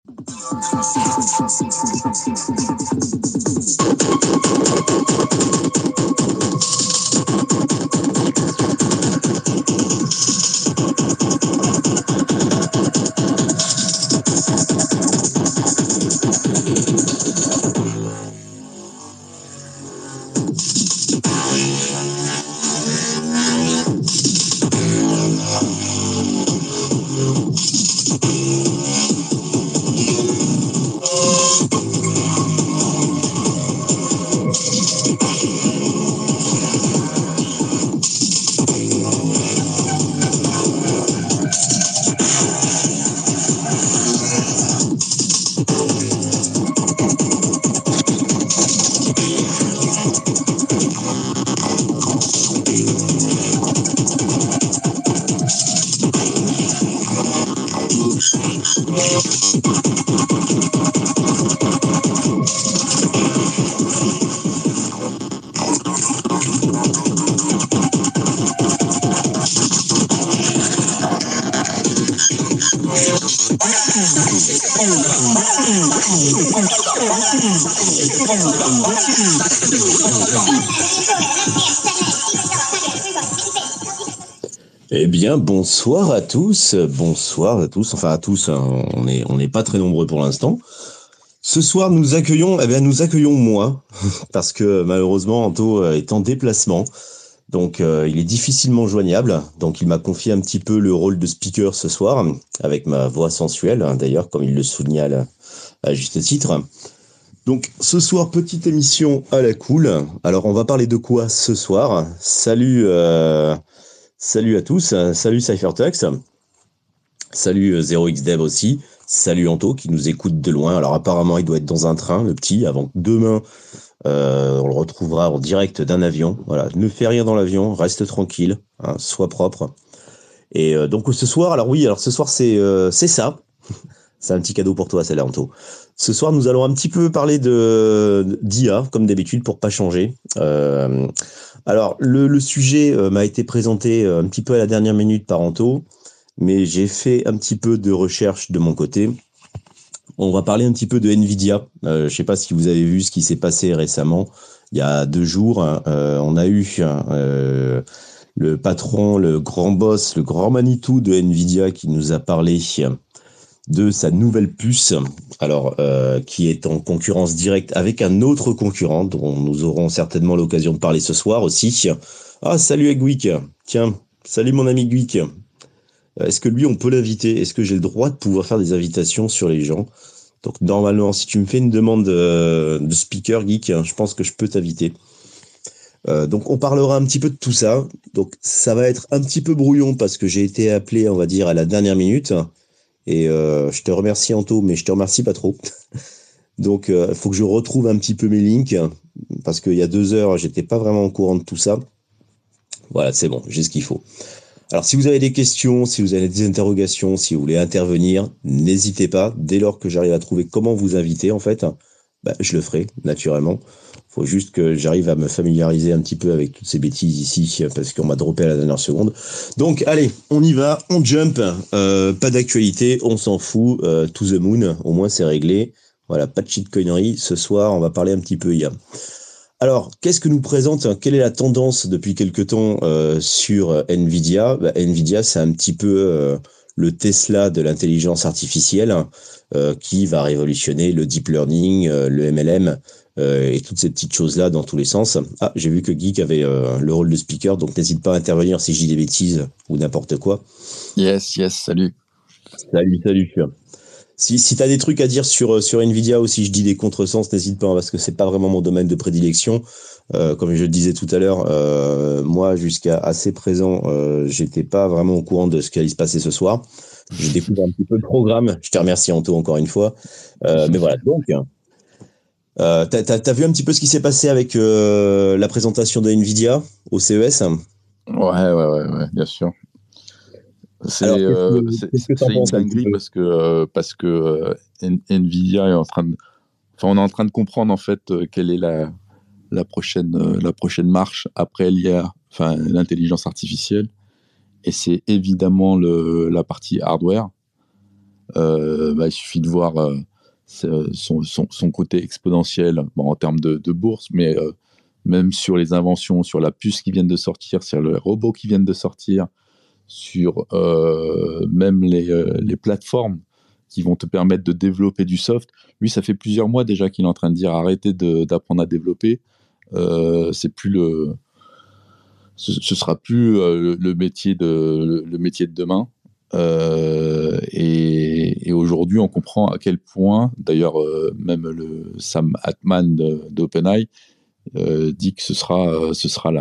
Eh bien, bonsoir à tous, enfin à tous, hein, on n'est pas très nombreux pour l'instant. Ce soir, nous accueillons moi, parce que malheureusement, Anto est en déplacement, donc il est difficilement joignable, donc il m'a confié un petit peu le rôle de speaker ce soir, avec ma voix sensuelle, hein, d'ailleurs, comme il le souligne à juste titre. Donc ce soir, petite émission à la cool. Alors on va parler de quoi ce soir? Salut à tous, salut CypherTux, salut 0xDev aussi, salut Anto qui nous écoute de loin. Alors apparemment il doit être dans un train, le petit, avant que demain on le retrouvera en direct d'un avion. Voilà, ne fais rien dans l'avion, reste tranquille, hein, sois propre. Et donc ce soir, ce soir c'est ça. C'est un petit cadeau pour toi, celle-là, Anto. Ce soir, nous allons un petit peu parler d'IA, comme d'habitude, pour pas changer. Alors, le sujet m'a été présenté un petit peu à la dernière minute par Anto, mais j'ai fait un petit peu de recherche de mon côté. On va parler un petit peu de Nvidia. Je sais pas si vous avez vu ce qui s'est passé récemment. Il y a 2 jours, on a eu le patron, le grand boss, le grand Manitou de Nvidia qui nous a parlé de sa nouvelle puce, alors qui est en concurrence directe avec un autre concurrent dont nous aurons certainement l'occasion de parler ce soir aussi. Ah, salut Egwick. Tiens, salut mon ami Gwick. Est-ce que lui, on peut l'inviter? Est-ce que j'ai le droit de pouvoir faire des invitations sur les gens? Donc normalement, si tu me fais une demande de speaker geek, je pense que je peux t'inviter. Donc on parlera un petit peu de tout ça. Donc ça va être un petit peu brouillon parce que j'ai été appelé, on va dire, à la dernière minute. Et je te remercie Anto, mais je te remercie pas trop. Donc il faut que je retrouve un petit peu mes links, parce qu'il y a 2 heures, j'étais pas vraiment au courant de tout ça. Voilà, c'est bon, j'ai ce qu'il faut. Alors si vous avez des questions, si vous avez des interrogations, si vous voulez intervenir, n'hésitez pas. Dès lors que j'arrive à trouver comment vous inviter, en fait, je le ferai, naturellement. Faut juste que j'arrive à me familiariser un petit peu avec toutes ces bêtises ici, parce qu'on m'a droppé à la dernière seconde. Donc, allez, on y va, on jump. Pas d'actualité, on s'en fout. To the moon, au moins c'est réglé. Voilà, pas de shitcoinerie. Ce soir, on va parler un petit peu IA. Alors, qu'est-ce que nous présente, quelle est la tendance depuis quelque temps sur Nvidia? Nvidia, c'est un petit peu le Tesla de l'intelligence artificielle, qui va révolutionner le deep learning, le MLM, et toutes ces petites choses-là dans tous les sens. Ah, j'ai vu que Geek avait le rôle de speaker, donc n'hésite pas à intervenir si je dis des bêtises ou n'importe quoi. Yes, salut. Salut. Si t'as des trucs à dire sur Nvidia ou si je dis des contresens, n'hésite pas, parce que c'est pas vraiment mon domaine de prédilection. Comme je le disais tout à l'heure, moi jusqu'à assez présent, j'étais pas vraiment au courant de ce qui allait se passer ce soir. Je découvre un petit peu le programme. Je te remercie Anto encore une fois. Mais voilà, donc t'as vu un petit peu ce qui s'est passé avec la présentation de Nvidia au CES? Ouais, bien sûr. Alors, qu'est-ce que t'en C'est une penses un petit dinguerie peu? parce que Nvidia est on est en train de comprendre en fait quelle est la prochaine marche après l'IA, enfin l'intelligence artificielle, et c'est évidemment la partie hardware. il suffit de voir son côté exponentiel, bon, en termes de bourse, mais même sur les inventions, sur la puce qui viennent de sortir, sur les robots qui viennent de sortir, sur même les plateformes qui vont te permettre de développer du soft. Lui, ça fait plusieurs mois déjà qu'il est en train de dire arrêtez d'apprendre à développer. C'est plus ce sera plus le métier de demain. Et aujourd'hui, on comprend à quel point, d'ailleurs, même le Sam Altman d'OpenAI dit que ce sera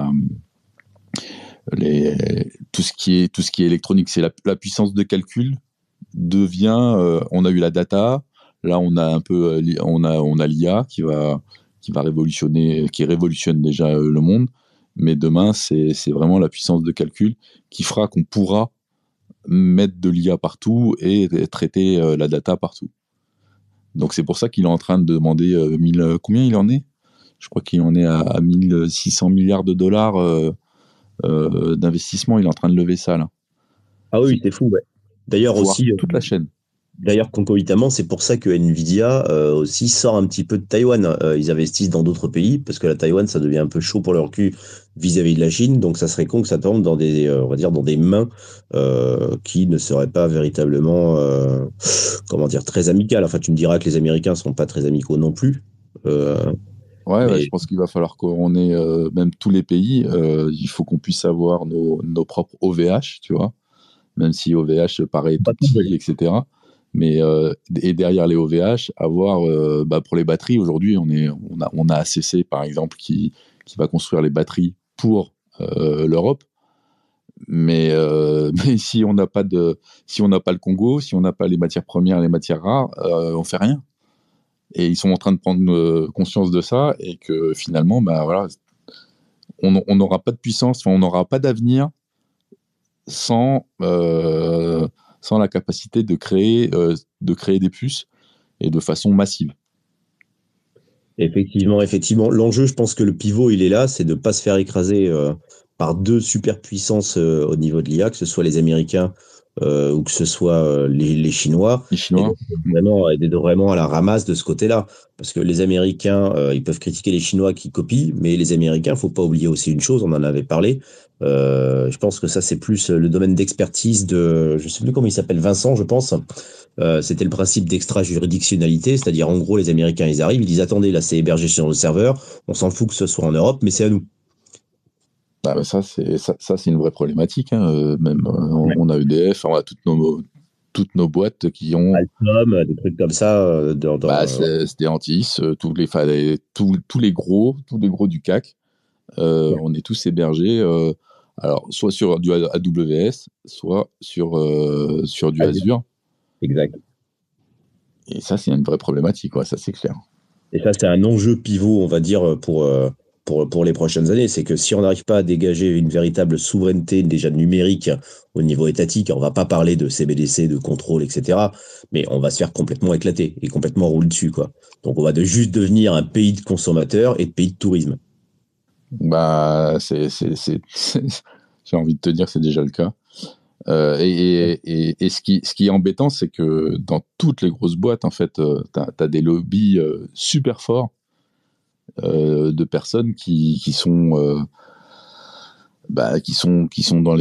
tout ce qui est électronique. C'est la puissance de calcul devient. On a eu la data, là on a un peu, on a l'IA qui révolutionner, qui révolutionne déjà le monde. Mais demain, c'est vraiment la puissance de calcul qui fera qu'on pourra mettre de l'IA partout et traiter la data partout. Donc c'est pour ça qu'il est en train de demander combien il en est. Je crois qu'il en est à 1600 milliards de dollars d'investissement. Il est en train de lever ça là. Ah oui, c'est fou, ouais. D'ailleurs aussi, toute la chaîne. D'ailleurs, concomitamment, c'est pour ça que Nvidia aussi sort un petit peu de Taïwan. Ils investissent dans d'autres pays parce que la Taïwan, ça devient un peu chaud pour leur cul vis-à-vis de la Chine. Donc, ça serait con que ça tombe dans des, on va dire, dans des mains qui ne seraient pas véritablement, comment dire, très amicales. Enfin, tu me diras que les Américains sont pas très amicaux non plus. Ouais, je pense qu'il va falloir qu'on ait même tous les pays. Il faut qu'on puisse avoir nos propres OVH, tu vois. Même si OVH paraît tout petit, etc. Mais et derrière les OVH, avoir pour les batteries, aujourd'hui, on a ACC par exemple qui va construire les batteries pour l'Europe. Mais si on n'a pas le Congo, si on n'a pas les matières premières, les matières rares, on fait rien. Et ils sont en train de prendre conscience de ça et que finalement, voilà, on n'aura pas de puissance, on n'aura pas d'avenir sans la capacité de créer des puces et de façon massive. Effectivement. L'enjeu, je pense que le pivot, il est là, c'est de ne pas se faire écraser par deux superpuissances au niveau de l'IA, que ce soit les Américains ou que ce soit les Chinois. Les Chinois. Et d'être vraiment à la ramasse de ce côté-là. Parce que les Américains, ils peuvent critiquer les Chinois qui copient, mais les Américains, faut pas oublier aussi une chose, on en avait parlé. Je pense que ça, c'est plus le domaine d'expertise je sais plus comment il s'appelle, Vincent, je pense. C'était le principe d'extra-juridictionnalité, c'est-à-dire en gros les Américains ils arrivent, ils disent attendez là c'est hébergé sur le serveur, on s'en fout que ce soit en Europe, mais c'est à nous. Ça c'est une vraie problématique. Hein. Même on a EDF, on a toutes nos boîtes qui ont Alstom, des trucs comme ça. Stellantis, tous les gros du CAC, on est tous hébergés. Alors soit sur du AWS, soit sur du Azure. Exact. Et ça, c'est une vraie problématique, ça c'est clair. Et ça, c'est un enjeu pivot, on va dire, pour les prochaines années. C'est que si on n'arrive pas à dégager une véritable souveraineté déjà numérique au niveau étatique, on va pas parler de CBDC, de contrôle, etc. Mais on va se faire complètement éclater et complètement rouler dessus, quoi. Donc on va juste devenir un pays de consommateurs et de pays de tourisme. J'ai envie de te dire que c'est déjà le cas. Et ce qui est embêtant, c'est que dans toutes les grosses boîtes, en fait, t'as des lobbies super forts de personnes qui sont dans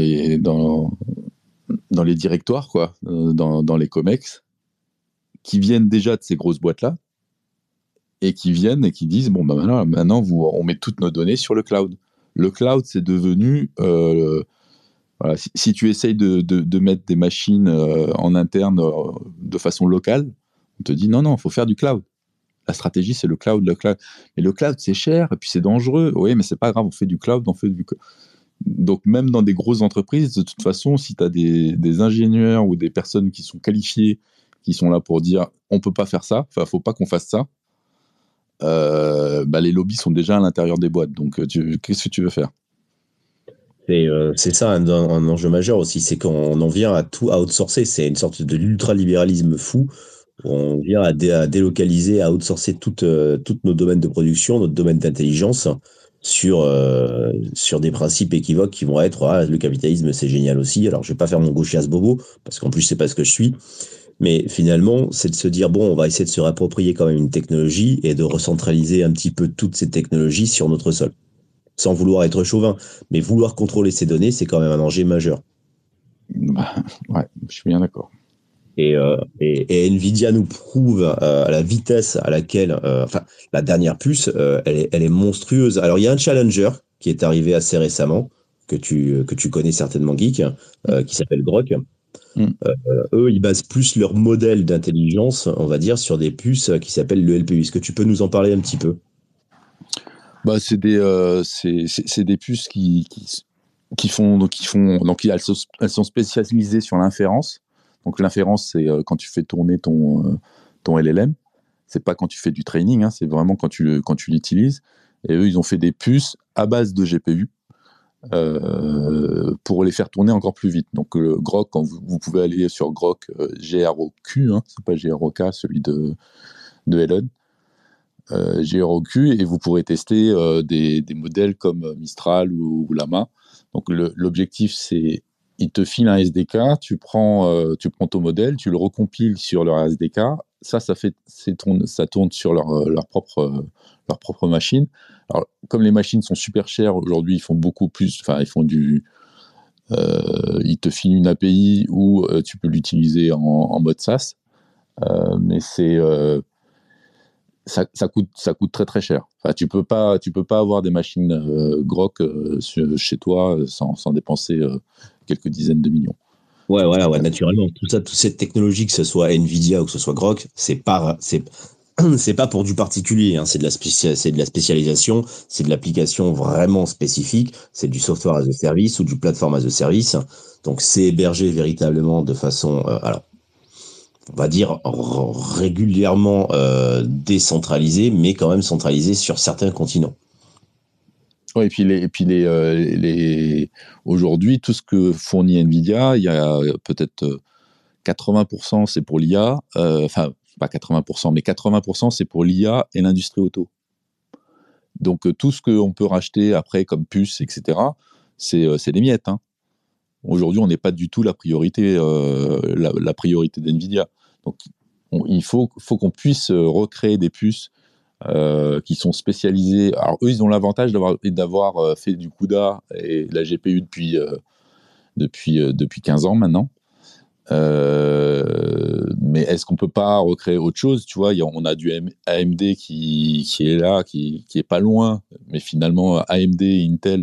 les directoires, quoi, dans les COMEX, qui viennent déjà de ces grosses boîtes-là et qui viennent et qui disent bon maintenant on met toutes nos données sur le cloud. Le cloud, c'est devenu voilà, si tu essayes de mettre des machines en interne de façon locale, on te dit non, il faut faire du cloud. La stratégie, c'est le cloud. Mais le cloud, c'est cher et puis c'est dangereux. Oui, mais c'est pas grave, on fait du cloud, Donc, même dans des grosses entreprises, de toute façon, si tu as des ingénieurs ou des personnes qui sont qualifiées, qui sont là pour dire on peut pas faire ça, faut pas qu'on fasse ça, les lobbies sont déjà à l'intérieur des boîtes. Donc, qu'est-ce que tu veux faire ? C'est ça un enjeu majeur aussi, c'est qu'on en vient à tout outsourcer. C'est une sorte de l'ultralibéralisme fou. On vient à délocaliser, à outsourcer toutes nos domaines de production, notre domaine d'intelligence sur des principes équivoques qui vont être le capitalisme c'est génial aussi. Alors je vais pas faire mon gauchias bobo parce qu'en plus c'est pas ce que je suis, Mais finalement, c'est de se dire, bon, on va essayer de se réapproprier quand même une technologie et de recentraliser un petit peu toutes ces technologies sur notre sol. Sans vouloir être chauvin, mais vouloir contrôler ces données, c'est quand même un danger majeur. Bah, ouais, je suis bien d'accord. Et Nvidia nous prouve à la vitesse à laquelle, enfin, la dernière puce, elle est monstrueuse. Alors, il y a un challenger qui est arrivé assez récemment, que tu connais certainement, Geek, qui s'appelle Grok. Eux, ils basent plus leur modèle d'intelligence, on va dire, sur des puces qui s'appellent le LPU. Est-ce que tu peux nous en parler un petit peu? Bah, c'est des puces qui font, donc elles sont spécialisées sur l'inférence. Donc l'inférence, c'est quand tu fais tourner ton LLM. C'est pas quand tu fais du training, hein, c'est vraiment quand tu l'utilises. Et eux, ils ont fait des puces à base de GPU pour les faire tourner encore plus vite. Donc le Grok, quand vous pouvez aller sur Grok, GROQ, hein, c'est pas GROK, celui de Elon. GROQ, et vous pourrez tester des modèles comme Mistral ou Llama. Donc l'objectif, c'est il te file un SDK, tu prends ton modèle, tu le recompiles sur leur SDK, ça tourne sur leur propre machine. Alors, comme les machines sont super chères aujourd'hui, ils font beaucoup plus, enfin ils te filent une API où tu peux l'utiliser en mode SaaS, mais ça coûte très très cher. Enfin, tu peux pas avoir des machines Grok chez toi sans dépenser quelques dizaines de millions. Ouais, voilà, ouais, naturellement. Tout ça, toute cette technologie, que ce soit Nvidia ou que ce soit Grok, c'est pas pour du particulier, hein. C'est de la spécialisation, c'est de l'application vraiment spécifique, c'est du software as a service ou du platform as a service. Donc, c'est hébergé véritablement de façon, alors, on va dire régulièrement décentralisée, mais quand même centralisée sur certains continents. Ouais, et puis aujourd'hui, tout ce que fournit Nvidia, il y a peut-être 80%, c'est pour l'IA, enfin, pas 80%, mais 80%, c'est pour l'IA et l'industrie auto. Donc, tout ce qu'on peut racheter après comme puces, etc., c'est des miettes, hein. Aujourd'hui, on n'est pas du tout la priorité, la priorité d'Nvidia. Donc, il faut qu'on puisse recréer des puces qui sont spécialisées. Alors, eux, ils ont l'avantage d'avoir fait du CUDA et la GPU depuis 15 ans maintenant. Mais est-ce qu'on peut pas recréer autre chose? Tu vois, on a du AMD qui est là, qui est pas loin, mais finalement, AMD et Intel,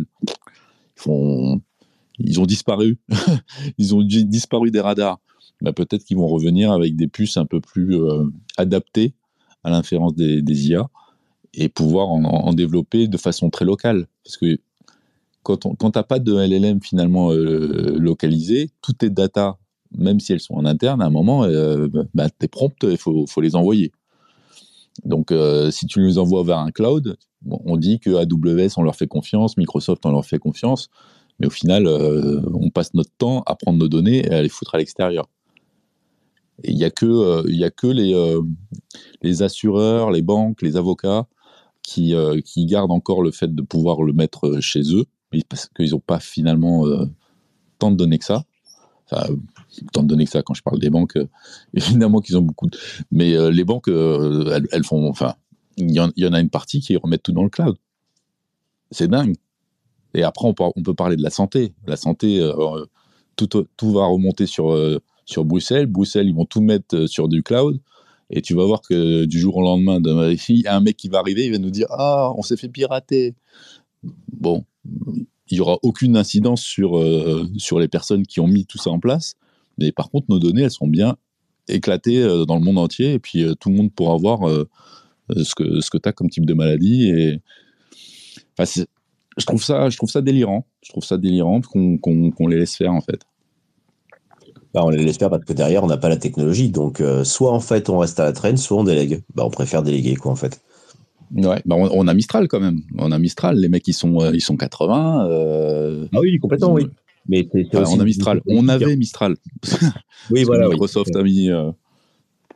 ils ont disparu. Ils ont disparu des radars. Bah, peut-être qu'ils vont revenir avec des puces un peu plus adaptées à l'inférence des IA et pouvoir en développer de façon très locale. Parce que quand tu n'as pas de LLM finalement localisé, toutes tes data, même si elles sont en interne, à un moment, tes prompts, il faut les envoyer. Donc, si tu les envoies vers un cloud, on dit que AWS, on leur fait confiance, Microsoft, on leur fait confiance, mais au final, on passe notre temps à prendre nos données et à les foutre à l'extérieur. Et il n'y a que les assureurs, les banques, les avocats qui gardent encore le fait de pouvoir le mettre chez eux, parce qu'ils n'ont pas finalement tant de données que ça. Enfin, tant de données que ça, quand je parle des banques, évidemment qu'ils ont beaucoup. Mais les banques, elles font. Enfin, il y en a une partie qui remettent tout dans le cloud. C'est dingue. Et après, on peut parler de la santé. La santé, tout va remonter sur Bruxelles. Bruxelles, ils vont tout mettre sur du cloud. Et tu vas voir que du jour au lendemain, il y a un mec qui va arriver, il va nous dire: Ah, on s'est fait pirater. Bon, il n'y aura aucune incidence sur les personnes qui ont mis tout ça en place. Mais par contre, nos données, elles sont bien éclatées dans le monde entier. Et puis, tout le monde pourra voir ce que tu as comme type de maladie. Et enfin, je trouve ça délirant. Je trouve ça délirant qu'on les laisse faire, en fait. Bah, on l'espère parce que derrière, on n'a pas la technologie. Donc, soit en fait, on reste à la traîne, soit on délègue. Bah, on préfère déléguer, quoi, en fait. Ouais, bah on a Mistral quand même. On a Mistral. Les mecs, ils sont 80. Ah oui, complètement, oui. Mais c'est enfin, aussi on a Mistral. On avait Mistral. Oui, Parce voilà, que Microsoft a mis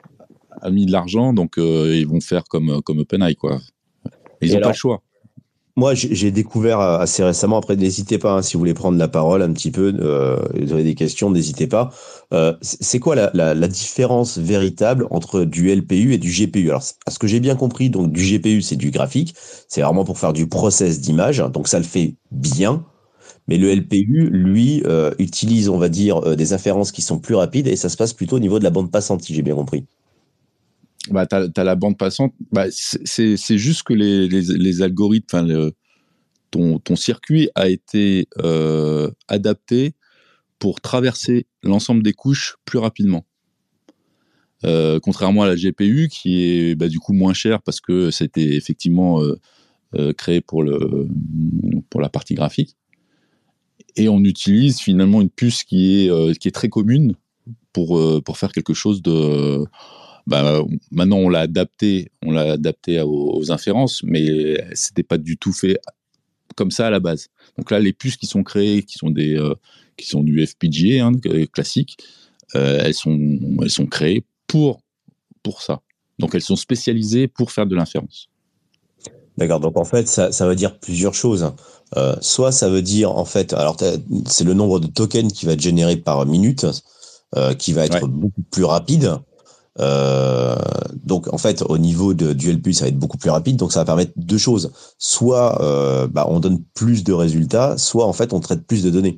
de l'argent, donc ils vont faire comme OpenAI, quoi. Ils n'ont pas le choix. Moi, j'ai découvert assez récemment. Après, n'hésitez pas, hein, si vous voulez prendre la parole un petit peu, vous avez des questions, n'hésitez pas. C'est quoi la différence véritable entre du LPU et du GPU? Alors, à ce que j'ai bien compris, donc du GPU, c'est du graphique, c'est vraiment pour faire du process d'image, donc ça le fait bien. Mais le LPU, lui, utilise, on va dire, des inférences qui sont plus rapides et ça se passe plutôt au niveau de la bande passante, si j'ai bien compris. Bah, t'as la bande passante. Bah, c'est juste que les algorithmes, enfin, ton circuit a été adapté pour traverser l'ensemble des couches plus rapidement. Contrairement à la GPU qui est du coup moins chère parce que c'était effectivement créé pour la partie graphique. Et on utilise finalement une puce qui est très commune pour faire quelque chose de. Maintenant on l'a adapté aux inférences, mais c'était pas du tout fait comme ça à la base. Donc là, les puces qui sont créées, qui sont du FPGA classique, elles sont créées pour ça. Donc elles sont spécialisées pour faire de l'inférence. D'accord, donc en fait, ça veut dire plusieurs choses. Soit ça veut dire, en fait, alors c'est le nombre de tokens qui va être généré par minute, qui va être beaucoup plus rapide. Donc en fait, au niveau du LPU, ça va être beaucoup plus rapide, donc ça va permettre deux choses. Soit on donne plus de résultats, soit en fait on traite plus de données.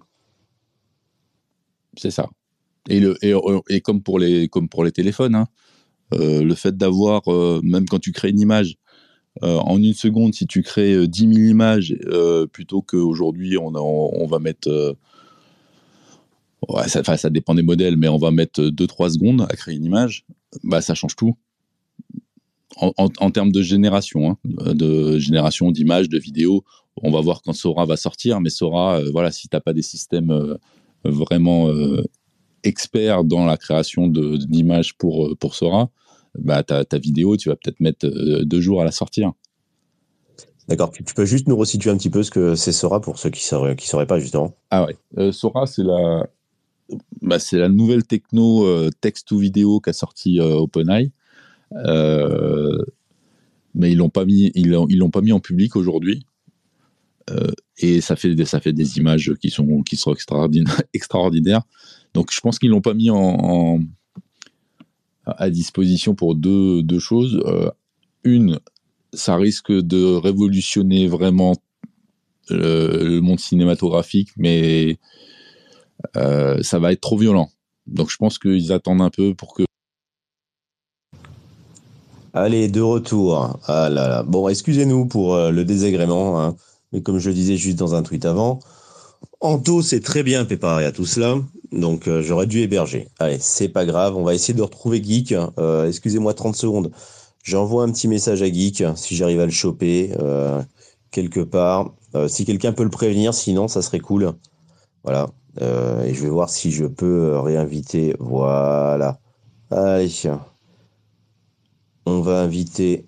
C'est ça. Et comme pour les téléphones, hein, le fait d'avoir, même quand tu crées une image, en une seconde, si tu crées 10 000 images, plutôt qu'aujourd'hui, on va mettre. Ça dépend des modèles, mais on va mettre 2-3 secondes à créer une image, ça change tout. En termes de génération, hein, de génération d'images, de vidéos, on va voir quand Sora va sortir, mais Sora, si tu n'as pas des systèmes vraiment experts dans la création d'images pour Sora, ta vidéo, tu vas peut-être mettre 2 jours à la sortir. D'accord, tu peux juste nous resituer un petit peu ce que c'est Sora pour ceux qui sauraient pas justement. Ah ouais, Sora, c'est la nouvelle techno texte ou vidéo qu'a sorti OpenAI. Mais ils l'ont pas mis en public aujourd'hui. Et ça fait des images qui sont extraordinaires. Donc je pense qu'ils l'ont pas mis à disposition pour deux choses. Une, ça risque de révolutionner vraiment le monde cinématographique, mais ça va être trop violent. Donc je pense qu'ils attendent un peu pour que. Allez, de retour. Ah là là. Bon, excusez-nous pour le désagrément, hein. Mais comme je le disais juste dans un tweet avant, Anto s'est très bien préparé à tout cela, donc j'aurais dû héberger. Allez, c'est pas grave, on va essayer de retrouver Geek. Excusez-moi 30 secondes. J'envoie un petit message à Geek, si j'arrive à le choper quelque part. Si quelqu'un peut le prévenir, sinon ça serait cool. Voilà. Et je vais voir si je peux réinviter. Voilà. Allez, on va inviter.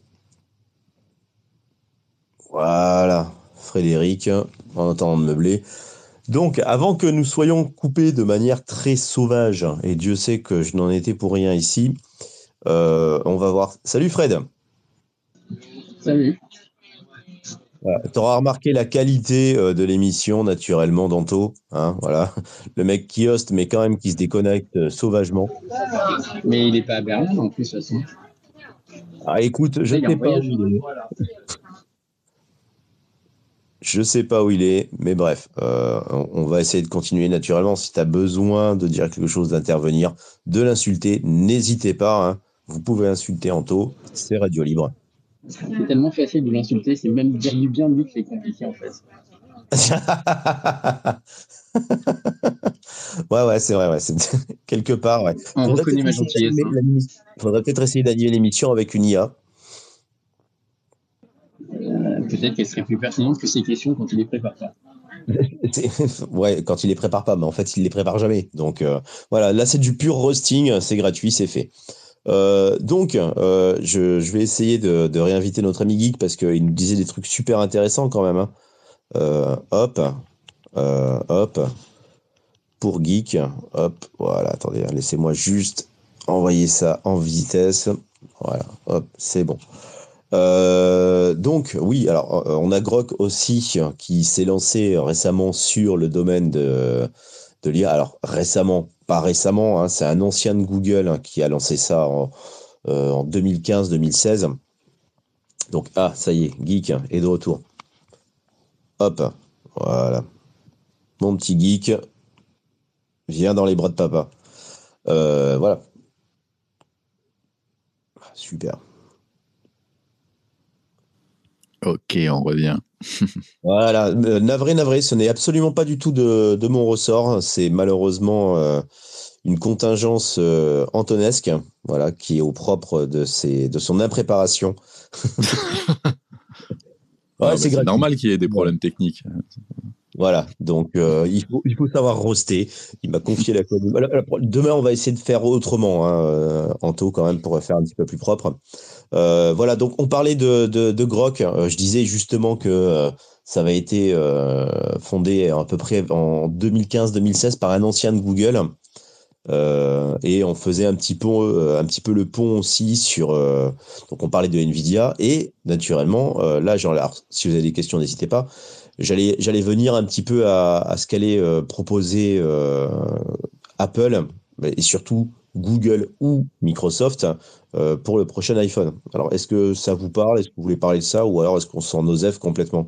Voilà, Frédéric, en attendant de meubler. Donc, avant que nous soyons coupés de manière très sauvage, et Dieu sait que je n'en étais pour rien ici, on va voir. Salut Fred. Salut. Tu auras remarqué la qualité de l'émission, naturellement, d'Anto. Hein, voilà. Le mec qui hoste, mais quand même qui se déconnecte sauvagement. Mais il n'est pas à Berlin en plus, de toute façon. Ah, écoute, je ne sais pas où il est. Je sais pas où il est, mais bref, on va essayer de continuer naturellement. Si tu as besoin de dire quelque chose, d'intervenir, de l'insulter, n'hésitez pas. Hein. Vous pouvez insulter Anto, c'est Radio Libre. C'est tellement facile de l'insulter, c'est même dire du bien de lui qui est compliqué en fait. ouais, c'est vrai, ouais. Quelque part, ouais. On reconnaît ma gentillesse. Faudrait peut-être essayer d'animer l'émission avec une IA. Peut-être qu'elle serait plus pertinente que ces questions quand il les prépare pas. Ouais, quand il les prépare pas, mais en fait, il les prépare jamais. Donc voilà, là, c'est du pur roasting, c'est gratuit, c'est fait. Donc, je vais essayer de réinviter notre ami Geek parce qu'il nous disait des trucs super intéressants quand même. Hein. Hop, pour Geek, hop, voilà, attendez, hein, laissez-moi juste envoyer ça en vitesse. Voilà, hop, c'est bon. Donc oui, alors on a Grok aussi qui s'est lancé récemment sur le domaine de l'IA. Alors récemment, pas récemment, hein, c'est un ancien de Google qui a lancé ça en 2015-2016. Donc ça y est, Geek est de retour. Hop, voilà. Mon petit geek vient dans les bras de papa. Voilà, super. Ok, on revient. Voilà, navré, ce n'est absolument pas du tout de mon ressort. C'est malheureusement une contingence antonesque, voilà, qui est au propre de son impréparation. Ouais, c'est C'est gratuit. normal qu'il y ait des Voilà. problèmes techniques. Voilà, donc il faut savoir roaster. Il m'a confié la code. Demain, on va essayer de faire autrement, hein, Anto, quand même, pour faire un petit peu plus propre. Voilà, donc on parlait de Grok. Je disais justement que ça avait été fondé à peu près en 2015-2016 par un ancien de Google. Et on faisait un petit peu le pont aussi sur. Donc on parlait de Nvidia et naturellement, là, alors, si vous avez des questions, n'hésitez pas. J'allais venir un petit peu à ce qu'allait proposer Apple et surtout Google ou Microsoft pour le prochain iPhone. Alors, est-ce que ça vous parle? Est-ce que vous voulez parler de ça ou alors est-ce qu'on s'en osef complètement?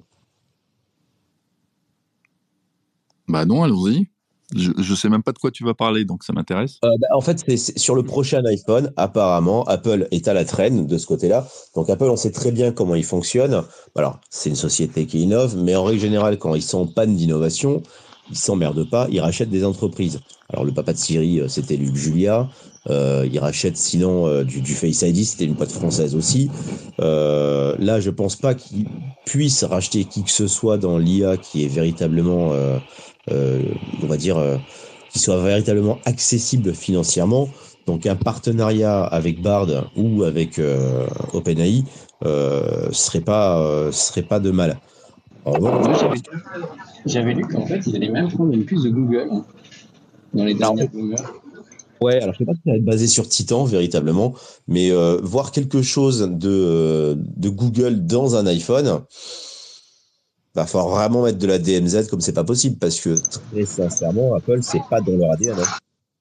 Bah non, allons-y. Je sais même pas de quoi tu vas parler, donc ça m'intéresse. En fait, c'est sur le prochain iPhone. Apparemment, Apple est à la traîne de ce côté-là. Donc, Apple, on sait très bien comment il fonctionne. Alors, c'est une société qui innove, mais en règle générale, quand ils sont en panne d'innovation, ils s'emmerdent pas, ils rachètent des entreprises. Alors, le papa de Siri, c'était Luc Julia. Ils rachètent sinon du Face ID, c'était une boîte française aussi. Là, je pense pas qu'ils puissent racheter qui que ce soit dans l'IA qui est véritablement, euh, on va dire, qui soit véritablement accessible financièrement. Donc un partenariat avec Bard ou avec OpenAI serait pas de mal. En revanche, Moi, j'avais lu qu'en fait, ils allaient même prendre une puce de Google dans les alors, dernières rumeurs. ouais, alors je sais pas si ça va être basé sur Titan véritablement, mais voir quelque chose de Google dans un iPhone, va falloir vraiment mettre de la DMZ comme c'est pas possible parce que très sincèrement, Apple c'est pas dans leur ADN. Hein.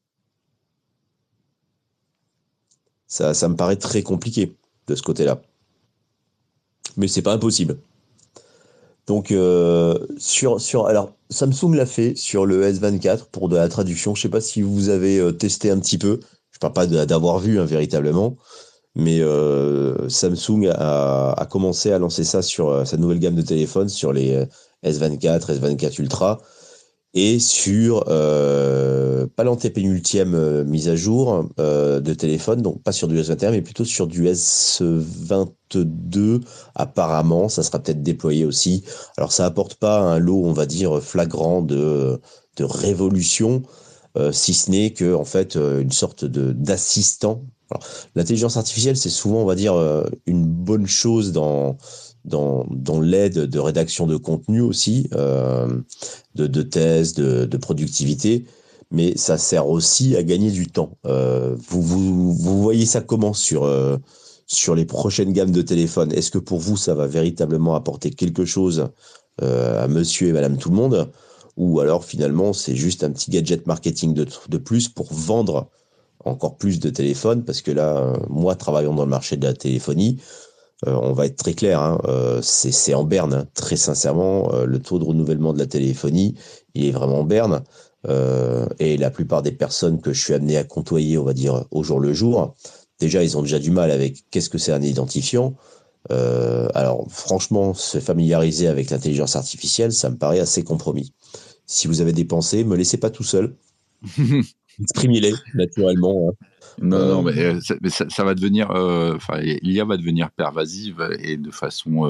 Ça me paraît très compliqué de ce côté-là, mais c'est pas impossible. Donc alors Samsung l'a fait sur le S24 pour de la traduction. Je sais pas si vous avez testé un petit peu. Je parle pas d'avoir vu hein, véritablement, mais Samsung a commencé à lancer ça sur sa nouvelle gamme de téléphones sur les S24, S24 Ultra et sur pas l'antépénultième mise à jour de téléphone, donc pas sur du S21, mais plutôt sur du S22. Apparemment, ça sera peut-être déployé aussi. Alors, ça apporte pas un lot, on va dire, flagrant de révolution, si ce n'est que, en fait, une sorte d'assistant. Alors, l'intelligence artificielle, c'est souvent, on va dire, une bonne chose dans l'aide de rédaction de contenu aussi, de thèse, de productivité, mais ça sert aussi à gagner du temps. Vous voyez ça comment sur les prochaines gammes de téléphones? Est-ce que pour vous, ça va véritablement apporter quelque chose à monsieur et madame tout le monde? Ou alors finalement, c'est juste un petit gadget marketing de plus pour vendre encore plus de téléphones? Parce que là, moi, travaillant dans le marché de la téléphonie, on va être très clair, hein, c'est en berne, hein, très sincèrement. Le taux de renouvellement de la téléphonie, il est vraiment en berne. Et la plupart des personnes que je suis amené à côtoyer, on va dire, au jour le jour, déjà, ils ont déjà du mal avec qu'est-ce que c'est un identifiant. Alors, franchement, se familiariser avec l'intelligence artificielle, ça me paraît assez compromis. Si vous avez des pensées, me laissez pas tout seul. Exprimez-les naturellement. Hein. Non, mais ça va devenir, l'IA va devenir pervasive et de façon,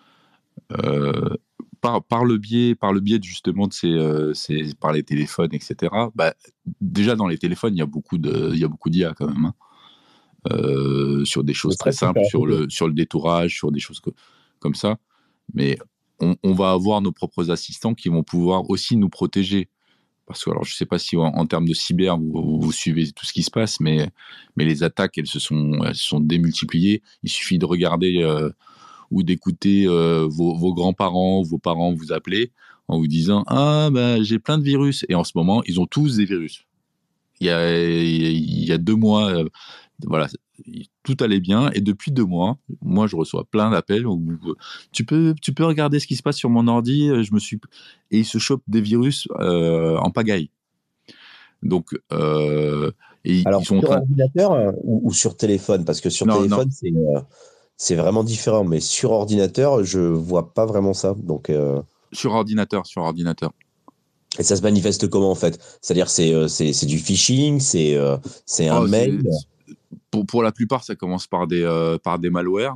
par le biais justement de par les téléphones, etc. Bah, déjà dans les téléphones, il y a beaucoup d'IA quand même, hein. Sur des Ne choses très serait-ce que simples, faire la photo. sur le détourage, sur des choses comme ça. Mais on va avoir nos propres assistants qui vont pouvoir aussi nous protéger. parce que alors je sais pas si en termes de cyber vous suivez tout ce qui se passe, mais les attaques elles se sont démultipliées. Il suffit de regarder ou d'écouter vos grands-parents ou vos parents vous appeler en vous disant j'ai plein de virus, et en ce moment ils ont tous des virus. Il y a 2 mois, voilà, tout allait bien, et depuis 2 mois, moi je reçois plein d'appels où tu peux regarder ce qui se passe sur mon ordi, et ils se chopent des virus en pagaille. Donc Alors ils sont en sur train. ordinateur ou sur téléphone, parce que sur Non, téléphone c'est vraiment différent, mais sur ordinateur je vois pas vraiment ça. Donc sur ordinateur. et ça se manifeste comment en fait? C'est-à-dire c'est du phishing, c'est un mail. Pour la plupart, ça commence par des malwares.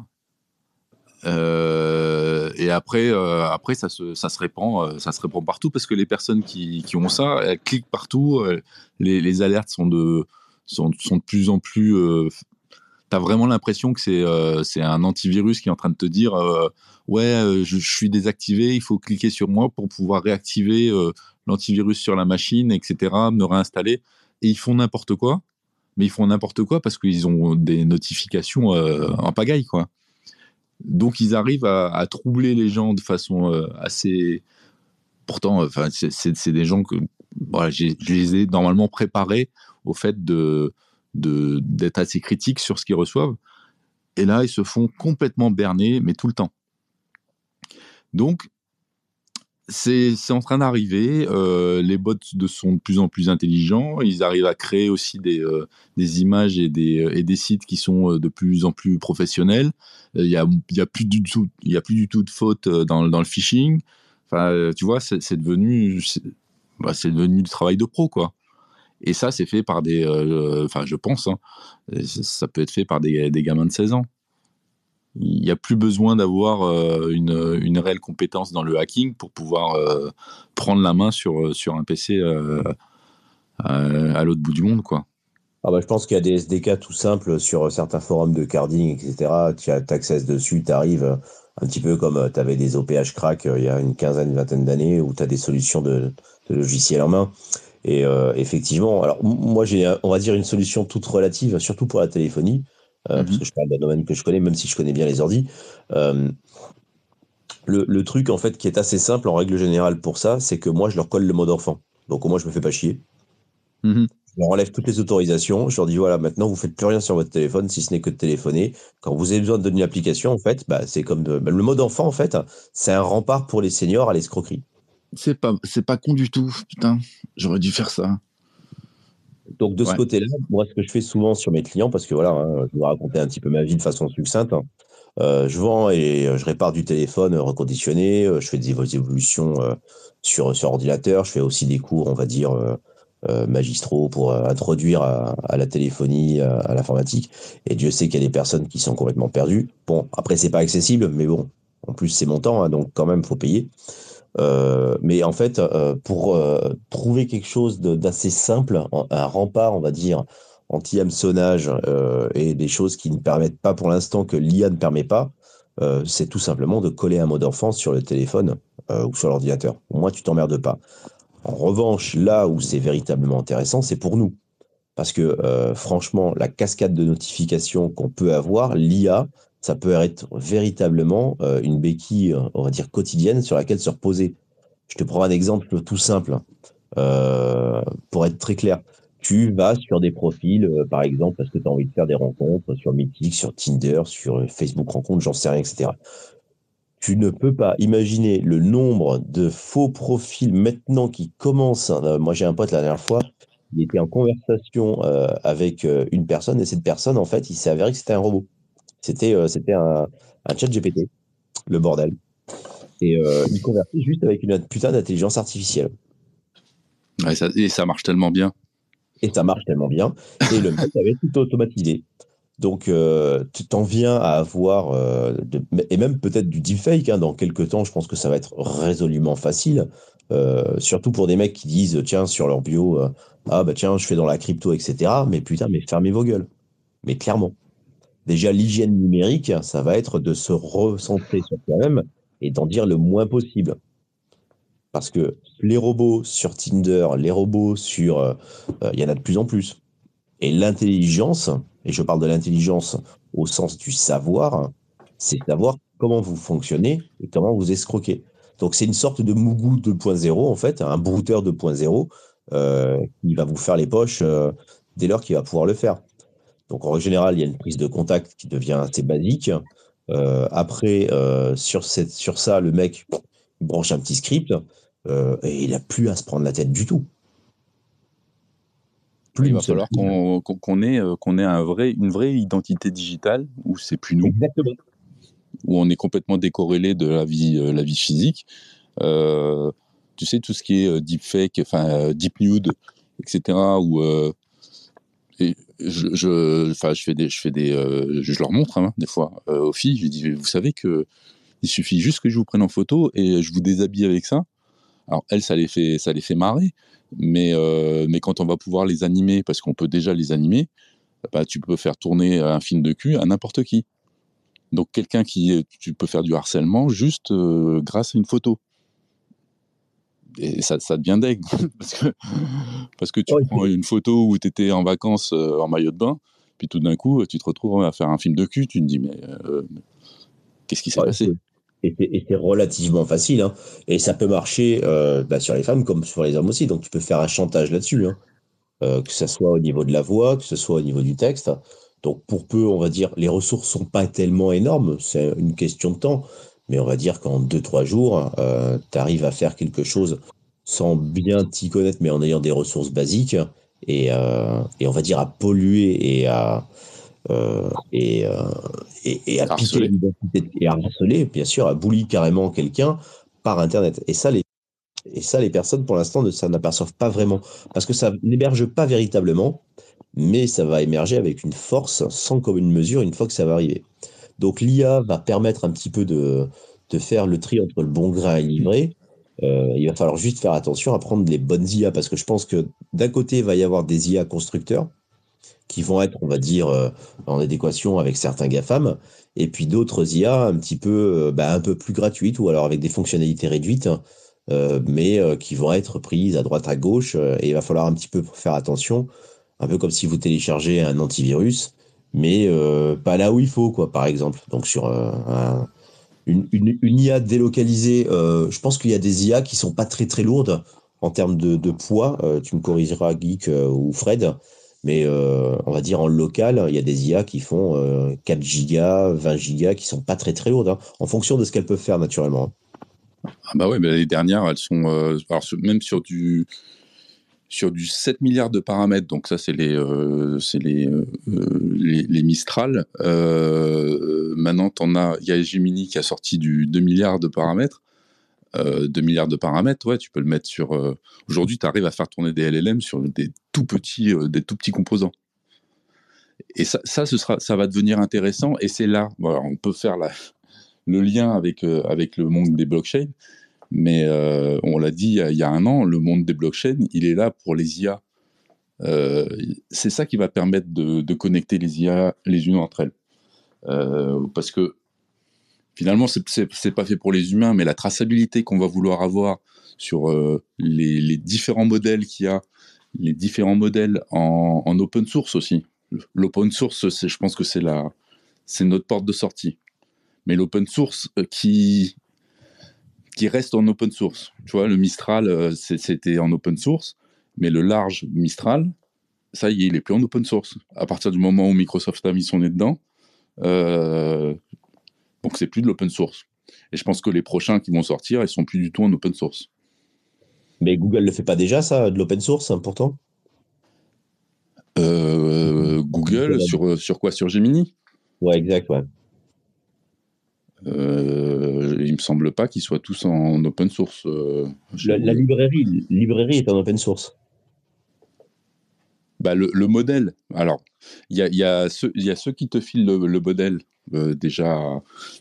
Et après ça se répand partout, parce que les personnes qui ont ça, elles cliquent partout. Les alertes sont de plus en plus. T'as vraiment l'impression que c'est un antivirus qui est en train de te dire je suis désactivé, il faut cliquer sur moi pour pouvoir réactiver l'antivirus sur la machine, etc., me réinstaller. Et ils font n'importe quoi, mais ils font n'importe quoi parce qu'ils ont des notifications en pagaille, quoi. Donc ils arrivent à troubler les gens de façon assez. Pourtant, c'est des gens que je les ai normalement préparés au fait d'être assez critiques sur ce qu'ils reçoivent. Et là, ils se font complètement berner, mais tout le temps. Donc, c'est en train d'arriver. Les bots sont de plus en plus intelligents. Ils arrivent à créer aussi des images et des sites qui sont de plus en plus professionnels. Il y a plus du tout de faute dans le phishing. Enfin, tu vois, c'est devenu du travail de pro, quoi. Et ça, c'est fait par je pense, ça peut être fait par des gamins de 16 ans. Il n'y a plus besoin d'avoir une réelle compétence dans le hacking pour pouvoir prendre la main sur un PC à l'autre bout du monde, quoi. Je pense qu'il y a des SDK tout simples sur certains forums de carding, etc. Tu accèdes dessus, tu arrives un petit peu comme tu avais des OPH crack il y a une vingtaine d'années, où tu as des solutions de logiciels en main. Et effectivement, alors moi j'ai, on va dire, une solution toute relative, surtout pour la téléphonie, parce que je parle d'un domaine que je connais, même si je connais bien les ordis. Le truc en fait qui est assez simple en règle générale pour ça, c'est que moi je leur colle le mode enfant. Donc au moins je me fais pas chier. Je leur enlève toutes les autorisations. Je leur dis voilà, maintenant vous faites plus rien sur votre téléphone si ce n'est que de téléphoner. Quand vous avez besoin d'une application, en fait, c'est comme le mode enfant en fait, c'est un rempart pour les seniors à l'escroquerie. C'est pas con du tout, putain. J'aurais dû faire ça. Donc de ce côté-là, moi ce que je fais souvent sur mes clients, parce que voilà, je vais raconter un petit peu ma vie de façon succincte. Je vends et je répare du téléphone reconditionné. Je fais des évolutions sur ordinateur. Je fais aussi des cours, on va dire, magistraux pour introduire à la téléphonie, à l'informatique. Et Dieu sait qu'il y a des personnes qui sont complètement perdues. Bon, après, c'est pas accessible, mais bon, en plus, c'est mon temps, hein, donc quand même, faut payer. Mais en fait, pour trouver quelque chose d'assez simple, un rempart, on va dire, anti-hameçonnage, et des choses qui ne permettent pas pour l'instant, que l'IA ne permet pas, c'est tout simplement de coller un mode enfant sur le téléphone ou sur l'ordinateur. Au moins, tu t'emmerdes pas. En revanche, là où c'est véritablement intéressant, c'est pour nous. Parce que franchement, la cascade de notifications qu'on peut avoir, l'IA, ça peut être véritablement une béquille, on va dire, quotidienne sur laquelle se reposer. Je te prends un exemple tout simple. Pour être très clair, tu vas sur des profils, par exemple, parce que tu as envie de faire des rencontres sur Mythic, sur Tinder, sur Facebook Rencontres, j'en sais rien, etc. Tu ne peux pas imaginer le nombre de faux profils maintenant qui commencent. Moi, j'ai un pote la dernière fois, il était en conversation avec une personne, et cette personne, en fait, il s'est avéré que c'était un robot. C'était un chat GPT, le bordel. Et il conversait juste avec une putain d'intelligence artificielle. Et ça marche tellement bien. Et ça marche tellement bien. Et le mec avait tout automatisé. Donc, tu t'en viens à avoir, et même peut-être du deepfake, hein, dans quelques temps, je pense que ça va être résolument facile. Surtout pour des mecs qui disent, tiens, sur leur bio, tiens, je fais dans la crypto, etc. Mais putain, mais fermez vos gueules. Mais clairement. Déjà, l'hygiène numérique, ça va être de se recentrer sur toi-même et d'en dire le moins possible. Parce que les robots sur Tinder, les robots sur... il y en a de plus en plus. Et l'intelligence, et je parle de l'intelligence au sens du savoir, c'est savoir comment vous fonctionnez et comment vous escroquez. Donc c'est une sorte de Mougou 2.0 en fait, un brouteur 2.0 qui va vous faire les poches dès lors qu'il va pouvoir le faire. Donc en règle générale, il y a une prise de contact qui devient assez basique. Après, sur ça, le mec il branche un petit script et il n'a plus à se prendre la tête du tout. Il va falloir qu'on ait une vraie identité digitale où c'est plus nous. Exactement. Où on est complètement décorrélé de la vie physique. Tu sais, tout ce qui est deepfake, deep nude, etc. Où je leur montre des fois aux filles. Je lui dis, vous savez que il suffit juste que je vous prenne en photo et je vous déshabille avec ça. Alors elles, ça les fait marrer. Mais quand on va pouvoir les animer, parce qu'on peut déjà les animer, bah, tu peux faire tourner un film de cul à n'importe qui. Donc tu peux faire du harcèlement juste grâce à une photo. Et ça devient deg. parce que tu prends une photo où tu étais en vacances en maillot de bain, puis tout d'un coup, tu te retrouves à faire un film de cul, tu te dis, mais qu'est-ce qui s'est passé ? Et c'est relativement facile, hein. Et ça peut marcher sur les femmes comme sur les hommes aussi. Donc tu peux faire un chantage là-dessus, hein. Que ce soit au niveau de la voix, que ce soit au niveau du texte. Donc pour peu, on va dire, les ressources sont pas tellement énormes, c'est une question de temps. Mais on va dire qu'en 2-3 jours, tu arrives à faire quelque chose sans bien t'y connaître, mais en ayant des ressources basiques et on va dire à polluer et à piquer Harceler. l'identité et à harceler, bien sûr, à bully carrément quelqu'un par Internet. Et ça, les personnes, pour l'instant, ça n'aperçoivent pas vraiment. Parce que ça n'héberge pas véritablement, mais ça va émerger avec une force sans commune mesure une fois que ça va arriver. Donc l'IA va permettre un petit peu de faire le tri entre le bon grain et l'ivraie. Il va falloir juste faire attention à prendre les bonnes IA, parce que je pense que d'un côté, il va y avoir des IA constructeurs qui vont être, on va dire, en adéquation avec certains GAFAM, et puis d'autres IA un peu plus gratuites, ou alors avec des fonctionnalités réduites, mais qui vont être prises à droite, à gauche, et il va falloir un petit peu faire attention, un peu comme si vous téléchargez un antivirus, mais pas là où il faut, quoi, par exemple. Donc sur une IA délocalisée, je pense qu'il y a des IA qui sont pas très très lourdes en termes de poids. Tu me corrigeras, Geek ou Fred, mais on va dire en local, il y a des IA qui font 4 gigas, 20 gigas, qui sont pas très très lourdes, hein, en fonction de ce qu'elles peuvent faire naturellement. Ah bah ouais, mais les dernières, elles sont même sur du 7 milliards de paramètres, donc ça c'est les Mistral. Maintenant, il y a Gemini qui a sorti du 2 milliards de paramètres. 2 milliards de paramètres, ouais, tu peux le mettre sur... Aujourd'hui, tu arrives à faire tourner des LLM sur des tout petits composants. Et ça va devenir intéressant, et c'est là, voilà, on peut faire le lien avec le monde des blockchains, mais on l'a dit il y a un an, le monde des blockchains, il est là pour les IA. C'est ça qui va permettre de connecter les IA les unes entre elles. Parce que finalement, c'est pas fait pour les humains, mais la traçabilité qu'on va vouloir avoir sur les différents modèles qu'il y a, les différents modèles en open source aussi. L'open source, je pense que c'est notre porte de sortie. Mais l'open source qui reste en open source. Tu vois, le Mistral, c'était en open source, mais le large Mistral, ça y est, il est plus en open source. À partir du moment où Microsoft a mis son nez dedans, donc c'est plus de l'open source. Et je pense que les prochains qui vont sortir, ils sont plus du tout en open source. Mais Google le fait pas déjà, ça, de l'open source, hein, pourtant Google, sur quoi? Sur Gemini? Ouais, exact, ouais. Il me semble pas qu'ils soient tous en open source. La librairie est en open source. Bah, le modèle. Alors, il y a ceux qui te filent le modèle déjà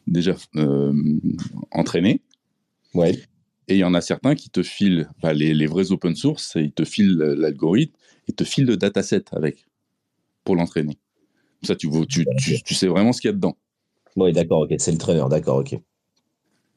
entraîné. Ouais. Et il y en a certains qui te filent les vrais open source, et ils te filent l'algorithme, et te filent le dataset avec, pour l'entraîner. Ça, tu sais vraiment ce qu'il y a dedans. Oui, d'accord, ok. C'est le traîneur, d'accord, ok.